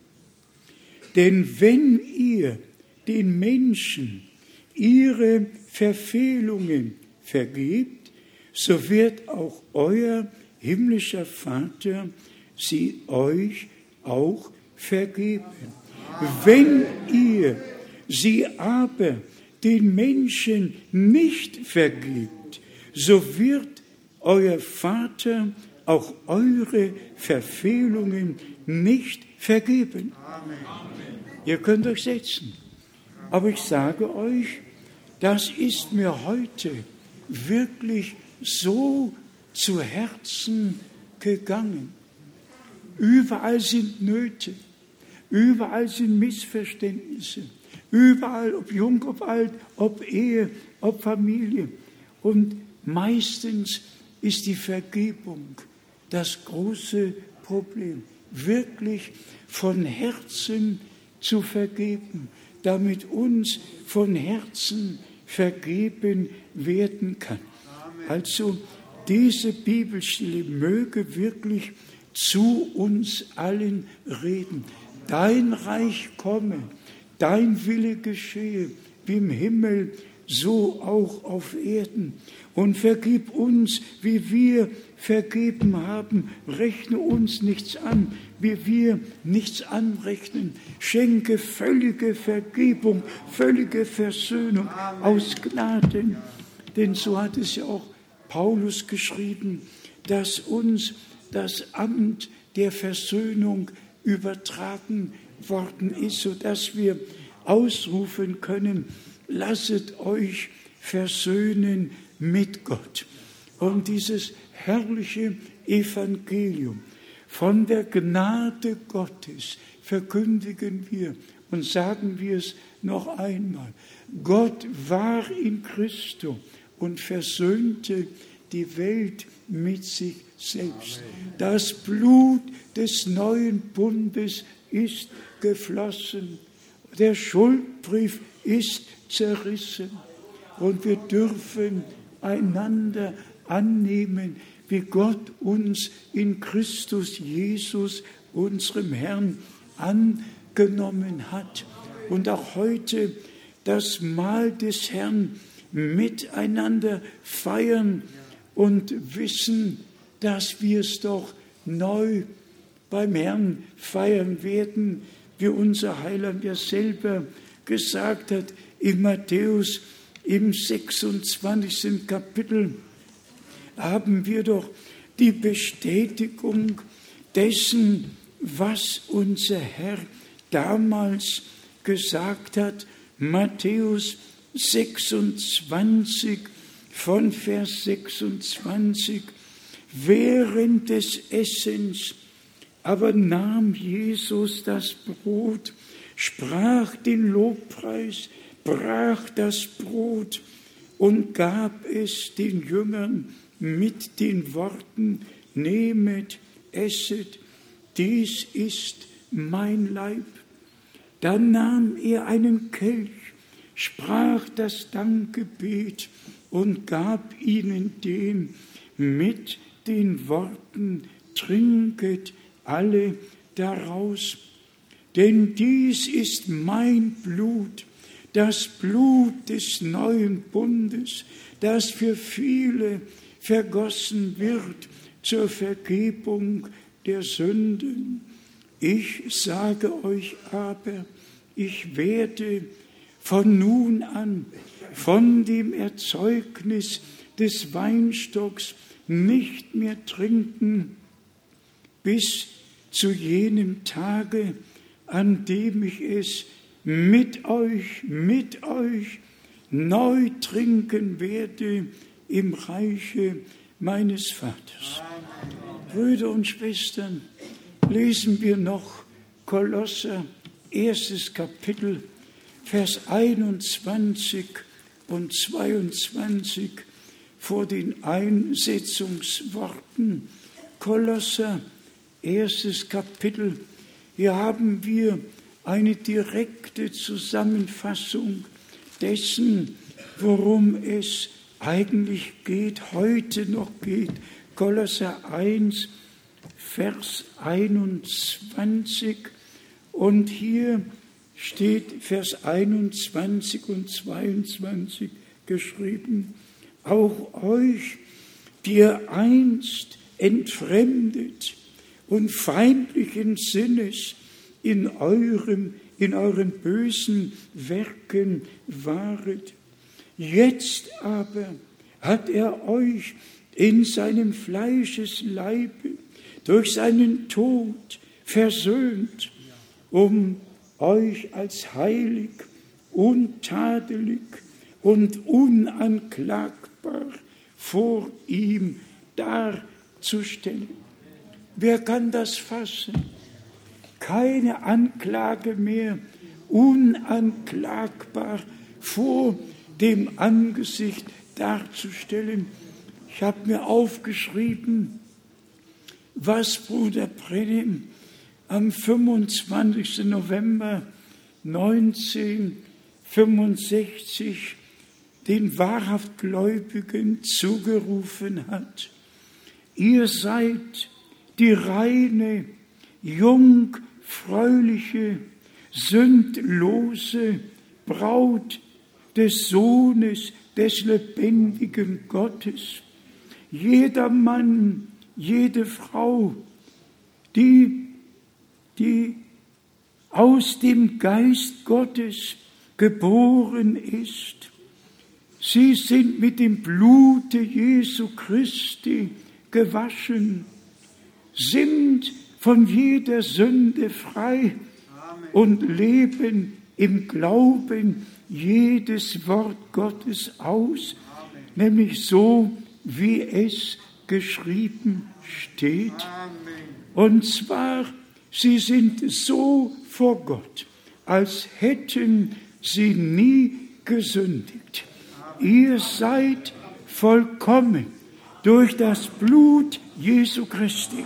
Denn wenn ihr den Menschen ihre Verfehlungen vergebt, so wird auch euer himmlischer Vater sie euch auch vergeben. Wenn ihr sie aber den Menschen nicht vergebt, so wird euer Vater auch eure Verfehlungen nicht vergeben. Amen. Ihr könnt euch setzen. Aber ich sage euch, das ist mir heute wirklich so zu Herzen gegangen. Überall sind Nöte, überall sind Missverständnisse, überall, ob jung, ob alt, ob Ehe, ob Familie. Und meistens ist die Vergebung das große Problem. Wirklich von Herzen zu vergeben, damit uns von Herzen vergeben werden kann. Also diese Bibelstelle möge wirklich zu uns allen reden. Dein Reich komme, dein Wille geschehe, wie im Himmel, so auch auf Erden. Und vergib uns, wie wir vergeben haben. Rechne uns nichts an, wie wir nichts anrechnen. Schenke völlige Vergebung, völlige Versöhnung aus Gnaden. Denn so hat es ja auch Paulus geschrieben, dass uns das Amt der Versöhnung übertragen worden ist, sodass wir ausrufen können, lasset euch versöhnen mit Gott. Und dieses herrliche Evangelium von der Gnade Gottes verkündigen wir und sagen wir es noch einmal. Gott war in Christus und versöhnte die Welt mit sich selbst. Das Blut des neuen Bundes ist geflossen. Der Schuldbrief ist zerrissen. Und wir dürfen einander annehmen, wie Gott uns in Christus Jesus, unserem Herrn, angenommen hat. Und auch heute das Mahl des Herrn miteinander feiern und wissen, dass wir es doch neu beim Herrn feiern werden, wie unser Heiland ja selber gesagt hat, in Matthäus im sechsundzwanzigsten Kapitel haben wir doch die Bestätigung dessen, was unser Herr damals gesagt hat. Matthäus sechsundzwanzig von Vers sechsundzwanzig. Während des Essens aber nahm Jesus das Brot, sprach den Lobpreis, brach das Brot und gab es den Jüngern mit den Worten, nehmet, esset, dies ist mein Leib. Dann nahm er einen Kelch, sprach das Dankgebet und gab ihnen den mit den Worten, trinket alle daraus, denn dies ist mein Blut, das Blut des neuen Bundes, das für viele vergossen wird zur Vergebung der Sünden. Ich sage euch aber, ich werde von nun an von dem Erzeugnis des Weinstocks nicht mehr trinken, bis zu jenem Tage, an dem ich es mit euch, mit euch neu trinken werde im Reiche meines Vaters. Brüder und Schwestern, lesen wir noch Kolosser, erstes Kapitel, Vers einundzwanzig und zweiundzwanzig vor den Einsetzungsworten. Kolosser, erstes Kapitel. Hier haben wir eine direkte Zusammenfassung dessen, worum es eigentlich geht, heute noch geht. Kolosser eins, Vers einundzwanzig. Und hier steht Vers einundzwanzig und zweiundzwanzig geschrieben. Auch euch, die ihr einst entfremdet und feindlichen Sinnes in eurem, in euren bösen Werken waret. Jetzt aber hat er euch in seinem Fleischesleibe durch seinen Tod versöhnt, um euch als heilig, untadelig und unanklagbar vor ihm darzustellen. Wer kann das fassen? Keine Anklage mehr, unanklagbar vor dem Angesicht darzustellen. Ich habe mir aufgeschrieben, was Bruder Brennim am fünfundzwanzigsten November neunzehnhundertfünfundsechzig den wahrhaft Gläubigen zugerufen hat. Ihr seid die reine, jungfräuliche, sündlose Braut des Sohnes des lebendigen Gottes. Jeder Mann, jede Frau, die, die aus dem Geist Gottes geboren ist, sie sind mit dem Blute Jesu Christi gewaschen, sind von jeder Sünde frei und leben im Glauben jedes Wort Gottes aus, nämlich so, wie es geschrieben steht. Und zwar, sie sind so vor Gott, als hätten sie nie gesündigt. Ihr seid vollkommen durch das Blut Jesu Christi.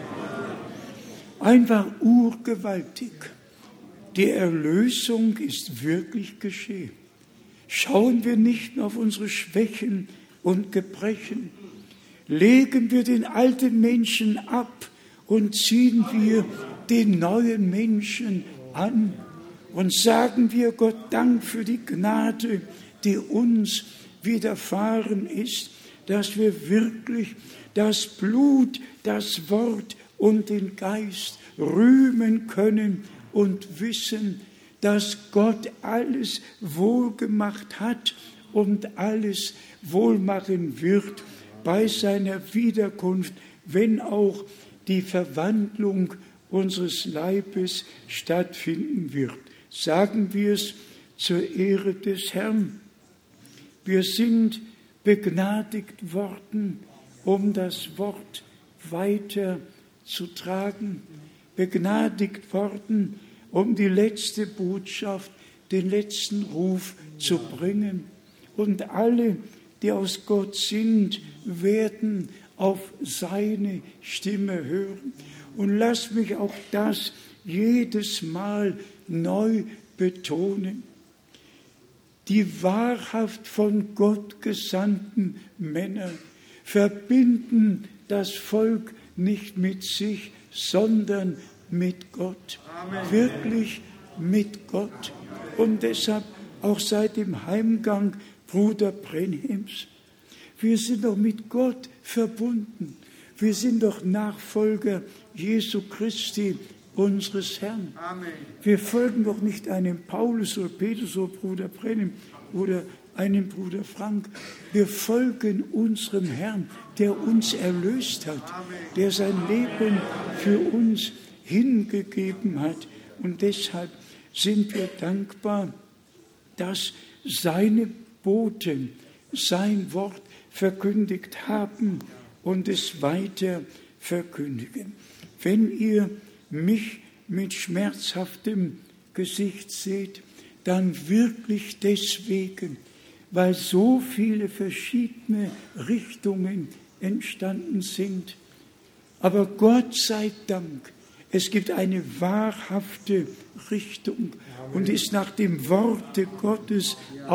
Einfach urgewaltig. Die Erlösung ist wirklich geschehen. Schauen wir nicht nur auf unsere Schwächen und Gebrechen. Legen wir den alten Menschen ab und ziehen wir den neuen Menschen an. Und sagen wir Gott Dank für die Gnade, die uns widerfahren ist, dass wir wirklich das Blut, das Wort und den Geist rühmen können und wissen, dass Gott alles wohlgemacht hat und alles wohlmachen wird bei seiner Wiederkunft, wenn auch die Verwandlung unseres Leibes stattfinden wird. Sagen wir es zur Ehre des Herrn. Wir sind begnadigt worden, um das Wort weiter zu tragen, begnadigt worden, um die letzte Botschaft, den letzten Ruf zu bringen. Und alle, die aus Gott sind, werden auf seine Stimme hören. Und lass mich auch das jedes Mal neu betonen. Die wahrhaft von Gott gesandten Männer verbinden das Volk nicht mit sich, sondern mit Gott. Amen. Wirklich mit Gott. Und deshalb auch seit dem Heimgang Bruder Brenhims. Wir sind doch mit Gott verbunden. Wir sind doch Nachfolger Jesu Christi, unseres Herrn. Amen. Wir folgen doch nicht einem Paulus oder Petrus oder Bruder Brennim oder einem Bruder Frank. Wir folgen unserem Herrn, der uns erlöst hat, Amen. Der sein Leben für uns hingegeben hat. Und deshalb sind wir dankbar, dass seine Boten sein Wort verkündigt haben und es weiter verkündigen. Wenn ihr mich mit schmerzhaftem Gesicht seht, dann wirklich deswegen, weil so viele verschiedene Richtungen entstanden sind. Aber Gott sei Dank, es gibt eine wahrhafte Richtung und ist nach dem Worte Gottes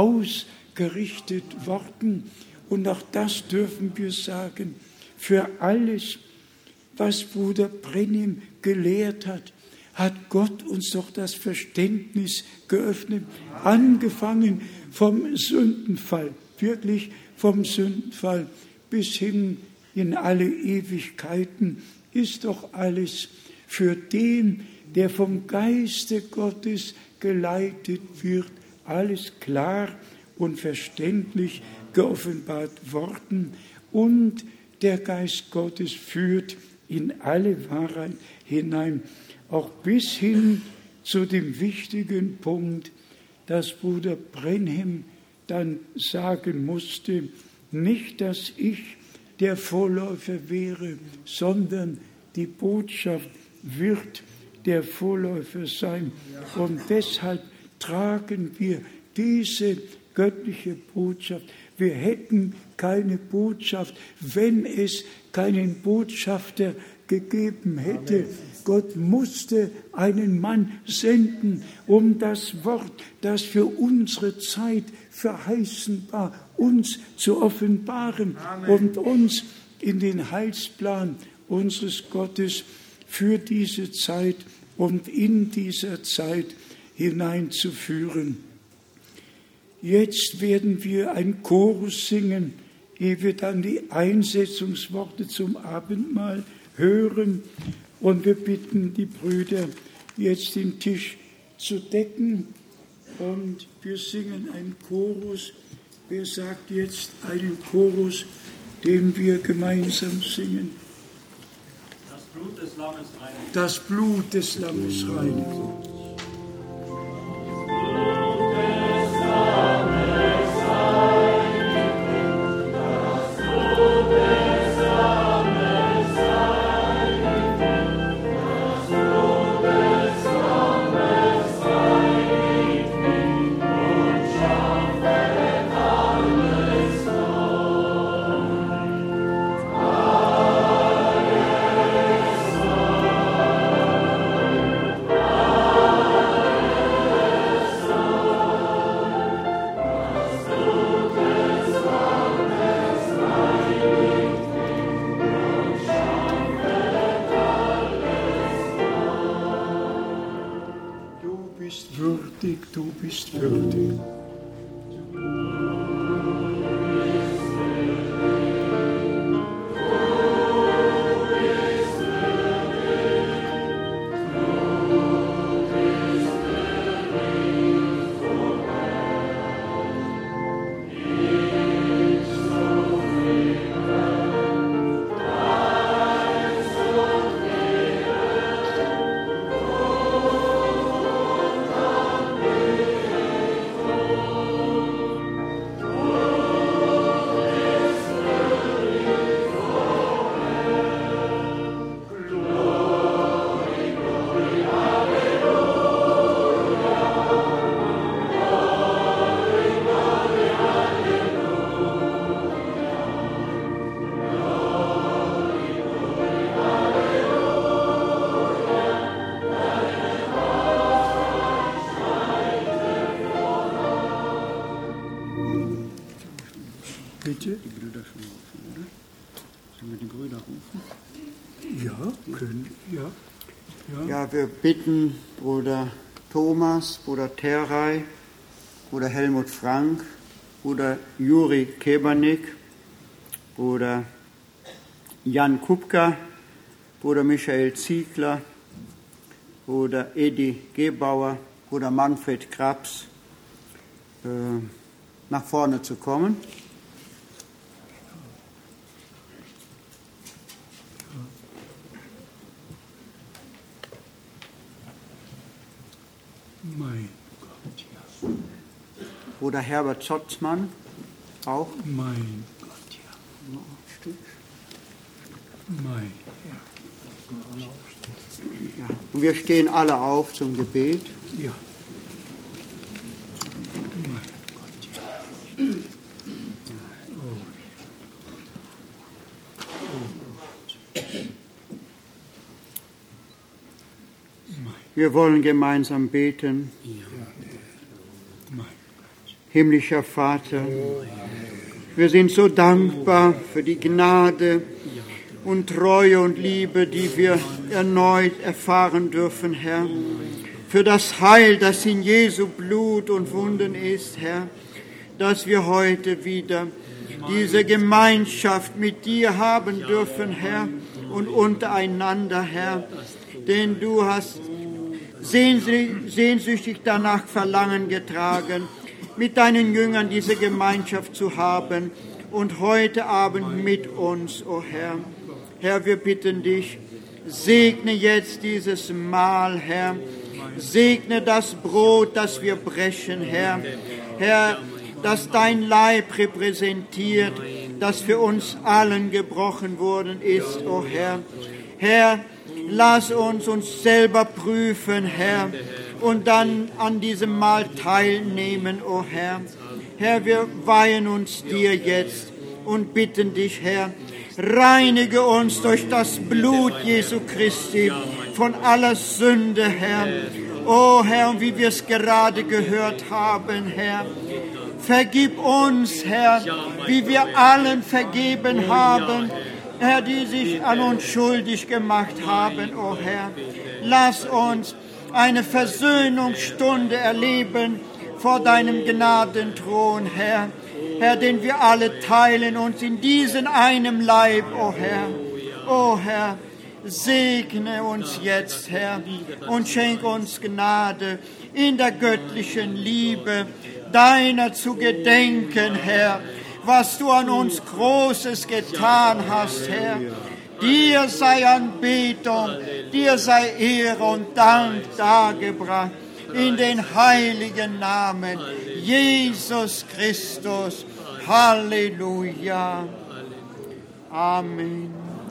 ausgerichtet worden. Und auch das dürfen wir sagen, für alles, was Bruder Brennim gelehrt hat, hat Gott uns doch das Verständnis geöffnet, angefangen vom Sündenfall, wirklich vom Sündenfall bis hin in alle Ewigkeiten, ist doch alles für den, der vom Geiste Gottes geleitet wird, alles klar und verständlich geoffenbart worden. Und der Geist Gottes führt in alle Wahrheit hinein, auch bis hin zu dem wichtigen Punkt, dass Bruder Brenhim dann sagen musste, nicht, dass ich der Vorläufer wäre, sondern die Botschaft wird der Vorläufer sein. Und deshalb tragen wir diese göttliche Botschaft. Wir hätten keine Botschaft, wenn es keinen Botschafter gegeben hätte. Amen. Gott musste einen Mann senden, um das Wort, das für unsere Zeit verheißen war, uns zu offenbaren. Amen. Und uns in den Heilsplan unseres Gottes für diese Zeit und in dieser Zeit hineinzuführen. Jetzt werden wir einen Chorus singen, ehe wir dann die Einsetzungsworte zum Abendmahl hören. Und wir bitten die Brüder, jetzt den Tisch zu decken. Und wir singen einen Chorus. Wer sagt jetzt einen Chorus, den wir gemeinsam singen? Das Blut des Das Blut des Lammes reinigt uns. Du bist würdig. Bitte? Die Brüder schon rufen, oder? Sollen wir die Brüder rufen? Ja, können, ja. Ja, ja wir bitten Bruder Thomas, Bruder Terei, Bruder Helmut Frank, Bruder Juri Kebernick, Bruder Jan Kupka, Bruder Michael Ziegler, Bruder Edi Gebauer, Bruder Manfred Krabs, äh, nach vorne zu kommen. Mein Gott, ja. Bruder Herbert Zotzmann auch. Mein Gott, ja. Mein Herr. Ja. Und wir stehen alle auf zum Gebet. Ja. Mein Gott, ja. Oh. Oh Gott. Wir wollen gemeinsam beten. Himmlischer Vater, wir sind so dankbar für die Gnade und Treue und Liebe, die wir erneut erfahren dürfen, Herr. Für das Heil, das in Jesu Blut und Wunden ist, Herr, dass wir heute wieder diese Gemeinschaft mit dir haben dürfen, Herr, und untereinander, Herr. Denn du hast sehnsüchtig danach Verlangen getragen, mit deinen Jüngern diese Gemeinschaft zu haben und heute Abend mit uns, o oh Herr. Herr, wir bitten dich, segne jetzt dieses Mahl, Herr. Segne das Brot, das wir brechen, Herr. Herr, das dein Leib repräsentiert, das für uns allen gebrochen worden ist, o oh Herr. Herr, lass uns uns selber prüfen, Herr, und dann an diesem Mahl teilnehmen, o oh Herr. Herr, wir weihen uns dir jetzt und bitten dich, Herr, reinige uns durch das Blut Jesu Christi von aller Sünde, Herr. O oh Herr, wie wir es gerade gehört haben, Herr, vergib uns, Herr, wie wir allen vergeben haben, Herr, die sich an uns schuldig gemacht haben, o oh Herr. Lass uns eine Versöhnungsstunde erleben vor deinem Gnadenthron, Herr. Herr, denn wir alle teilen uns in diesen einem Leib, o oh Herr. O oh Herr, segne uns jetzt, Herr, und schenk uns Gnade in der göttlichen Liebe deiner zu gedenken, Herr, was du an uns Großes getan hast, Herr. Dir sei Anbetung, dir sei Ehre und Dank dargebracht. In den heiligen Namen Jesus Christus. Halleluja. Amen.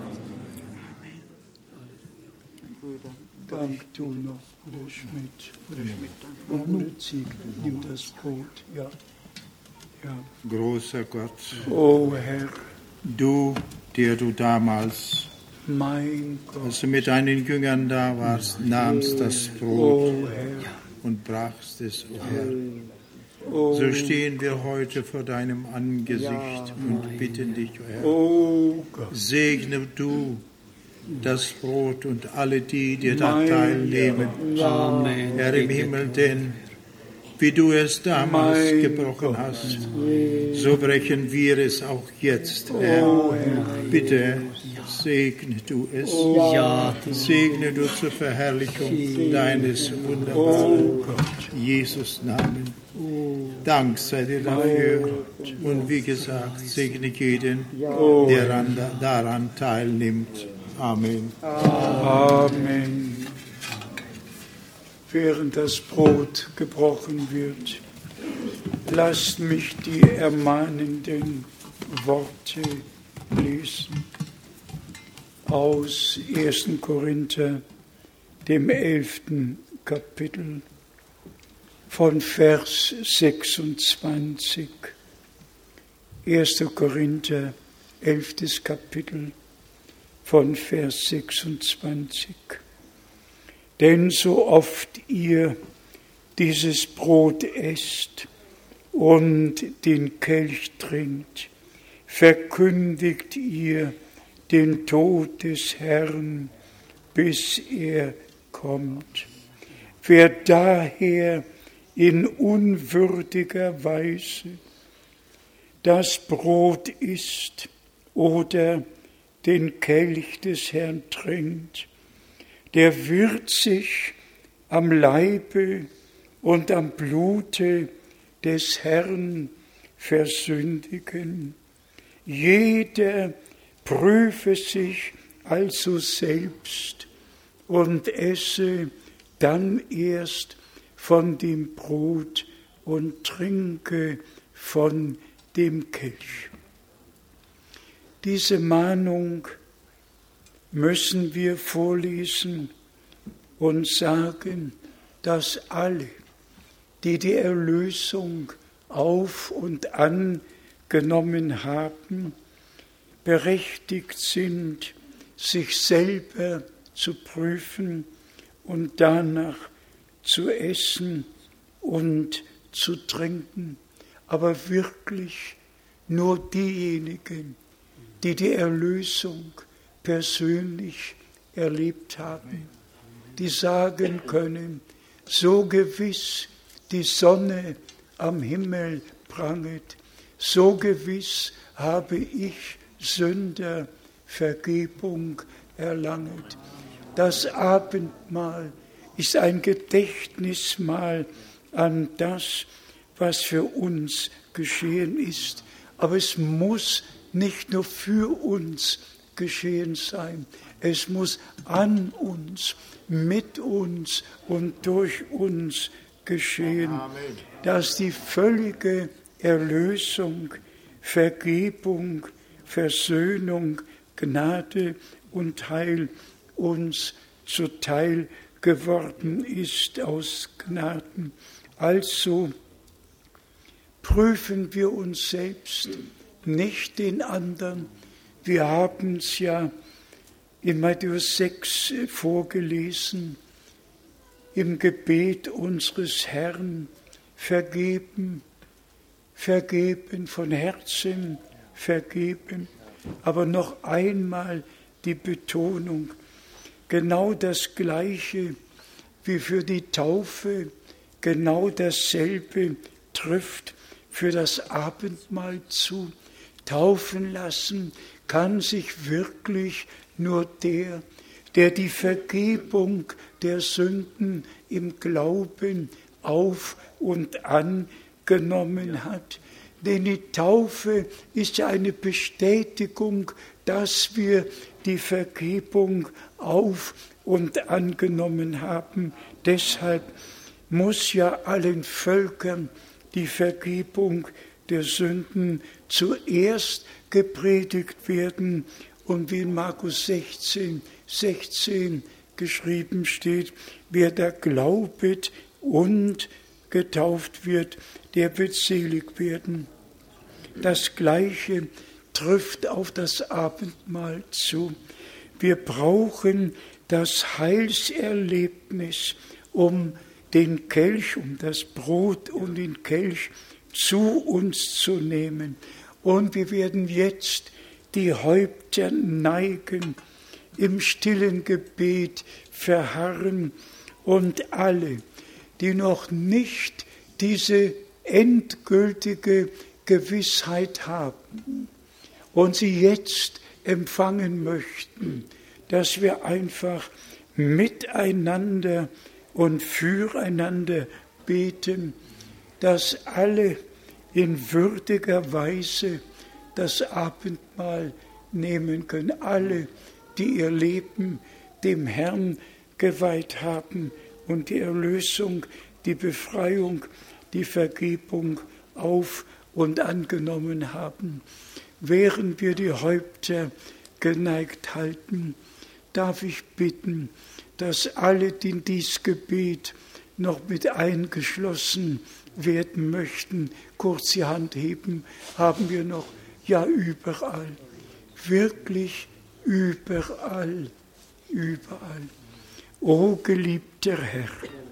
Dank du noch, Bruder Schmidt. Bruder Schmidt. Und Bruder Zieg, nimm das Brot. Ja. Ja. Großer Gott, O Herr, du, der du damals, mein Gott, als du mit deinen Jüngern da warst, nahmst das O Brot Herr, und brachst es, o Herr. O, So stehen wir heute vor deinem Angesicht und bitten dich, o Herr, O Gott, segne du das Brot und alle die, die da mein teilnehmen. Amen. Herr im Himmel, denn wie du es damals Mein gebrochen Gott. hast, so brechen wir es auch jetzt, Herr. O Herr, Bitte segne du es. ja, Segne du zur Verherrlichung deines wunderbaren Jesus-Namen. Dank sei dir dafür. Und wie gesagt, segne jeden, der an, daran teilnimmt. Amen. Amen. Während das Brot gebrochen wird, lasst mich die ermahnenden Worte lesen aus ersten Korinther, dem elften Kapitel, von Vers sechsundzwanzig. erster Korinther, elftes Kapitel, von Vers sechsundzwanzig. Denn so oft ihr dieses Brot esst und den Kelch trinkt, verkündigt ihr den Tod des Herrn, bis er kommt. Wer daher in unwürdiger Weise das Brot isst oder den Kelch des Herrn trinkt, der wird sich am Leibe und am Blute des Herrn versündigen. Jeder prüfe sich also selbst und esse dann erst von dem Brot und trinke von dem Kelch. Diese Mahnung müssen wir vorlesen und sagen, dass alle, die die Erlösung auf und angenommen haben, berechtigt sind, sich selber zu prüfen und danach zu essen und zu trinken. Aber wirklich nur diejenigen, die die Erlösung persönlich erlebt haben, die sagen können, so gewiss die Sonne am Himmel pranget, so gewiss habe ich Sünder Vergebung erlanget. Das Abendmahl ist ein Gedächtnismahl an das, was für uns geschehen ist. Aber es muss nicht nur für uns geschehen sein. Es muss an uns, mit uns und durch uns geschehen, Amen. Dass die völlige Erlösung, Vergebung, Versöhnung, Gnade und Heil uns zuteil geworden ist aus Gnaden. Also prüfen wir uns selbst, nicht den anderen. Wir haben es ja in Matthäus sechs vorgelesen, im Gebet unseres Herrn, vergeben, vergeben, von Herzen vergeben. Aber noch einmal die Betonung, genau das Gleiche wie für die Taufe, genau dasselbe trifft für das Abendmahl zu. Taufen lassen kann sich wirklich nur der, der die Vergebung der Sünden im Glauben auf und angenommen hat, Denn die Taufe ist ja eine Bestätigung, dass wir die Vergebung auf und angenommen haben. Deshalb muss ja allen Völkern die Vergebung der Sünden zuerst gepredigt werden. Und wie in Markus sechzehn, sechzehn geschrieben steht, wer da glaubet und getauft wird, der wird selig werden. Das Gleiche trifft auf das Abendmahl zu. Wir brauchen das Heilserlebnis, um den Kelch, um das Brot und den Kelch zu uns zu nehmen. Und wir werden jetzt die Häupter neigen, im stillen Gebet verharren und alle, die noch nicht diese endgültige Gewissheit haben und sie jetzt empfangen möchten, dass wir einfach miteinander und füreinander beten, dass alle in würdiger Weise das Abendmahl nehmen können. Alle, die ihr Leben dem Herrn geweiht haben und die Erlösung, die Befreiung, die Vergebung auf und angenommen haben. Während wir die Häupter geneigt halten, darf ich bitten, dass alle, die in dies Gebet noch mit eingeschlossen werden möchten, kurz die Hand heben. Haben wir noch? Ja, überall. Wirklich überall. Überall. O geliebter Herr,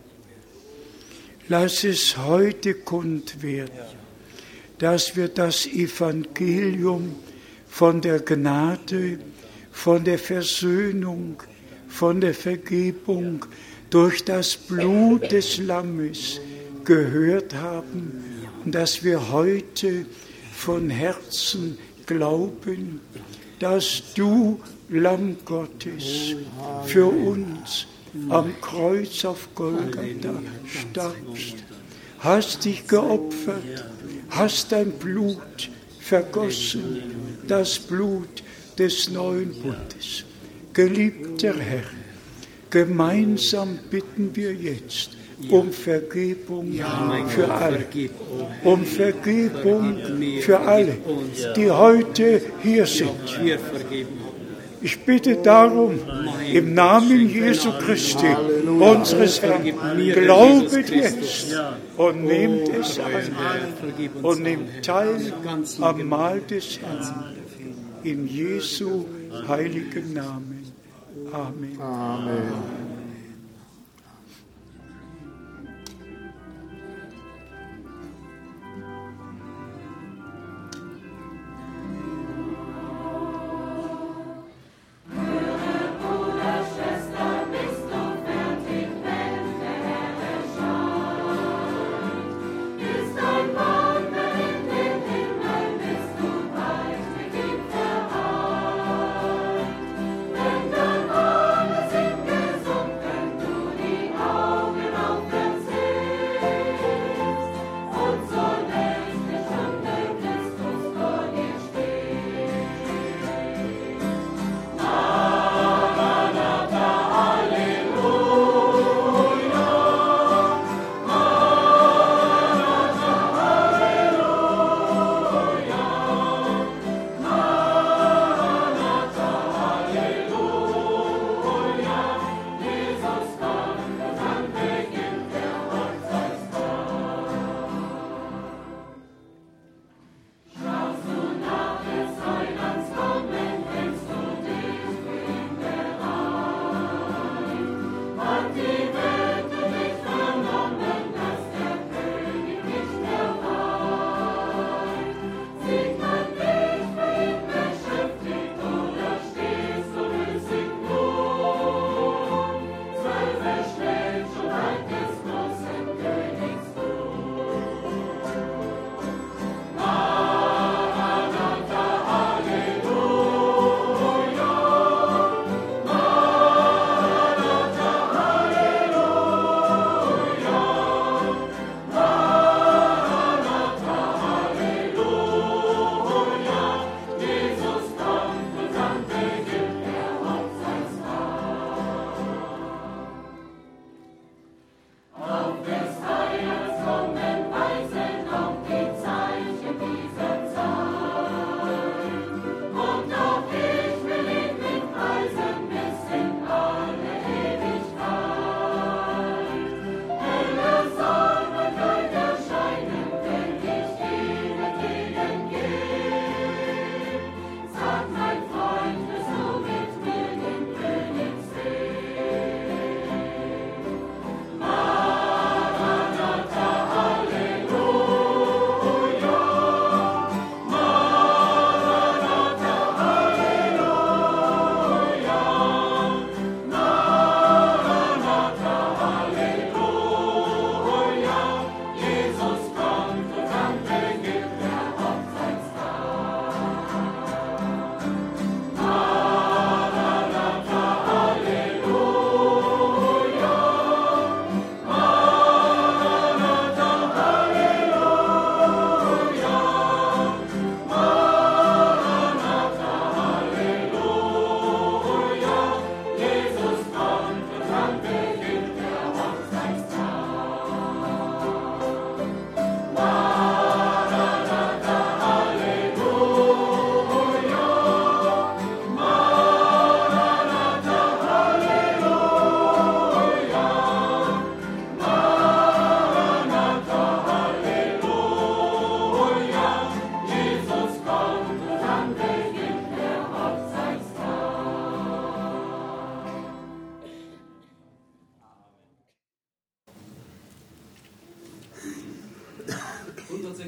lass es heute kund werden, dass wir das Evangelium von der Gnade, von der Versöhnung, von der Vergebung durch das Blut des Lammes gehört haben und dass wir heute von Herzen glauben, dass du, Lamm Gottes, für uns am Kreuz auf Golgatha starbst, hast dich geopfert, hast dein Blut vergossen, das Blut des neuen Bundes. Geliebter Herr, gemeinsam bitten wir jetzt um Vergebung für alle, um Vergebung für alle, die heute hier sind. Ich bitte darum, im Namen Jesu Christi, unseres Herrn, glaubet jetzt und nehmt es an und nehmt teil am Mahl des Herrn. In Jesu heiligen Namen. Amen. Amen. Wenn dein Wort ist in Gesundheit,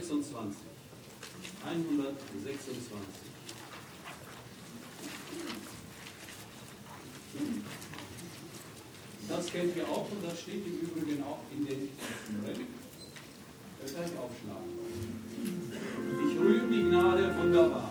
hundertsechsundzwanzig. hundertsechsundzwanzig. Das kennt ihr auch und das steht im Übrigen auch in den Predigt. Das gleich aufschlagen. Ich rühme die Gnade wunderbar.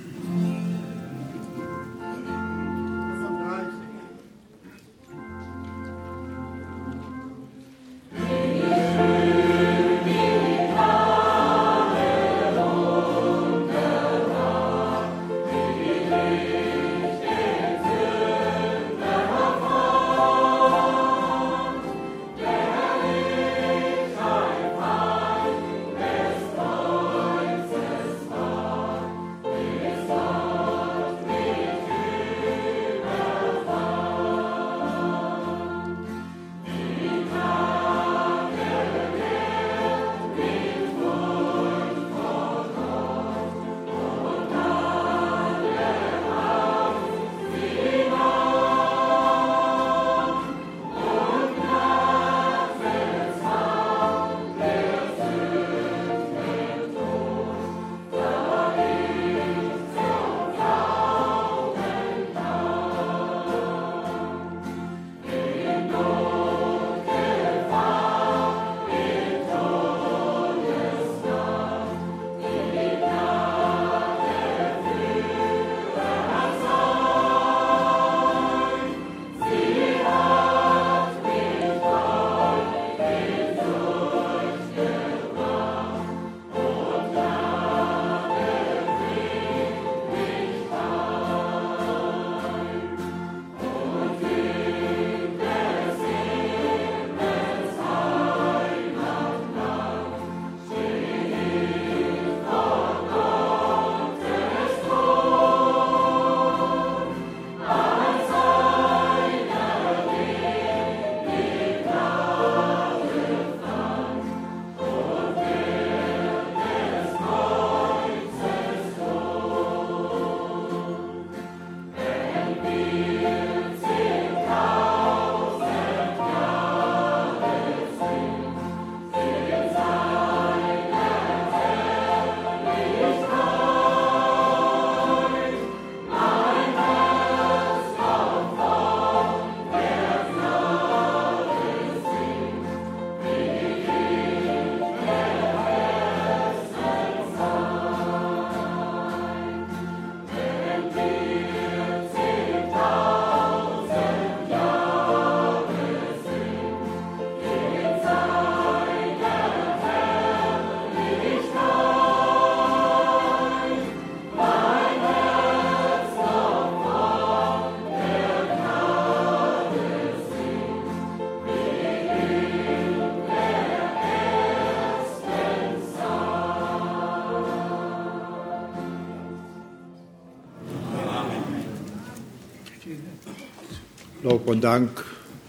Lob und Dank.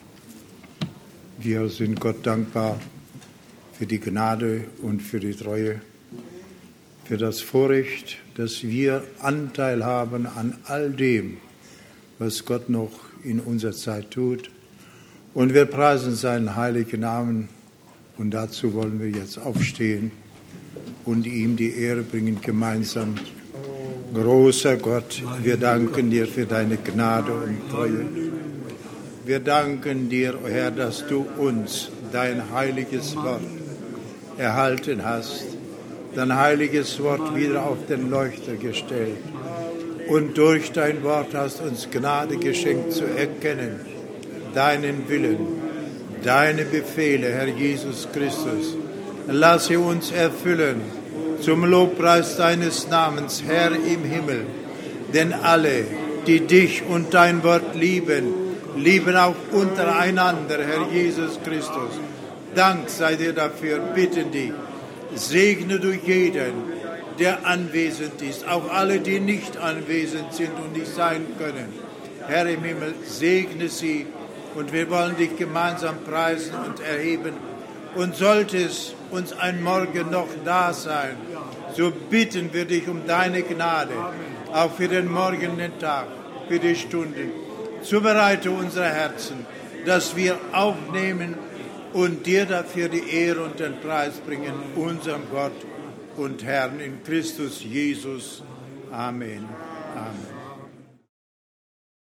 Wir sind Gott dankbar für die Gnade und für die Treue, für das Vorrecht, dass wir Anteil haben an all dem, was Gott noch in unserer Zeit tut. Und wir preisen seinen heiligen Namen. Und dazu wollen wir jetzt aufstehen und ihm die Ehre bringen gemeinsam. Großer Gott, wir danken dir für deine Gnade und Treue. Wir danken dir, o Herr, dass du uns dein heiliges Wort erhalten hast, dein heiliges Wort wieder auf den Leuchter gestellt. Und durch dein Wort hast uns Gnade geschenkt zu erkennen, deinen Willen, deine Befehle, Herr Jesus Christus. Lass sie uns erfüllen zum Lobpreis deines Namens, Herr im Himmel. Denn alle, die dich und dein Wort lieben, lieben auch untereinander, Herr Jesus Christus. Dank sei dir dafür, bitten dich. Segne du jeden, der anwesend ist, auch alle, die nicht anwesend sind und nicht sein können. Herr im Himmel, segne sie und wir wollen dich gemeinsam preisen und erheben. Und sollte es uns ein Morgen noch da sein, so bitten wir dich um deine Gnade, auch für den morgigen Tag, für die Stunden. Zubereite unsere Herzen, dass wir aufnehmen und dir dafür die Ehre und den Preis bringen, unserem Gott und Herrn in Christus Jesus. Amen. Amen.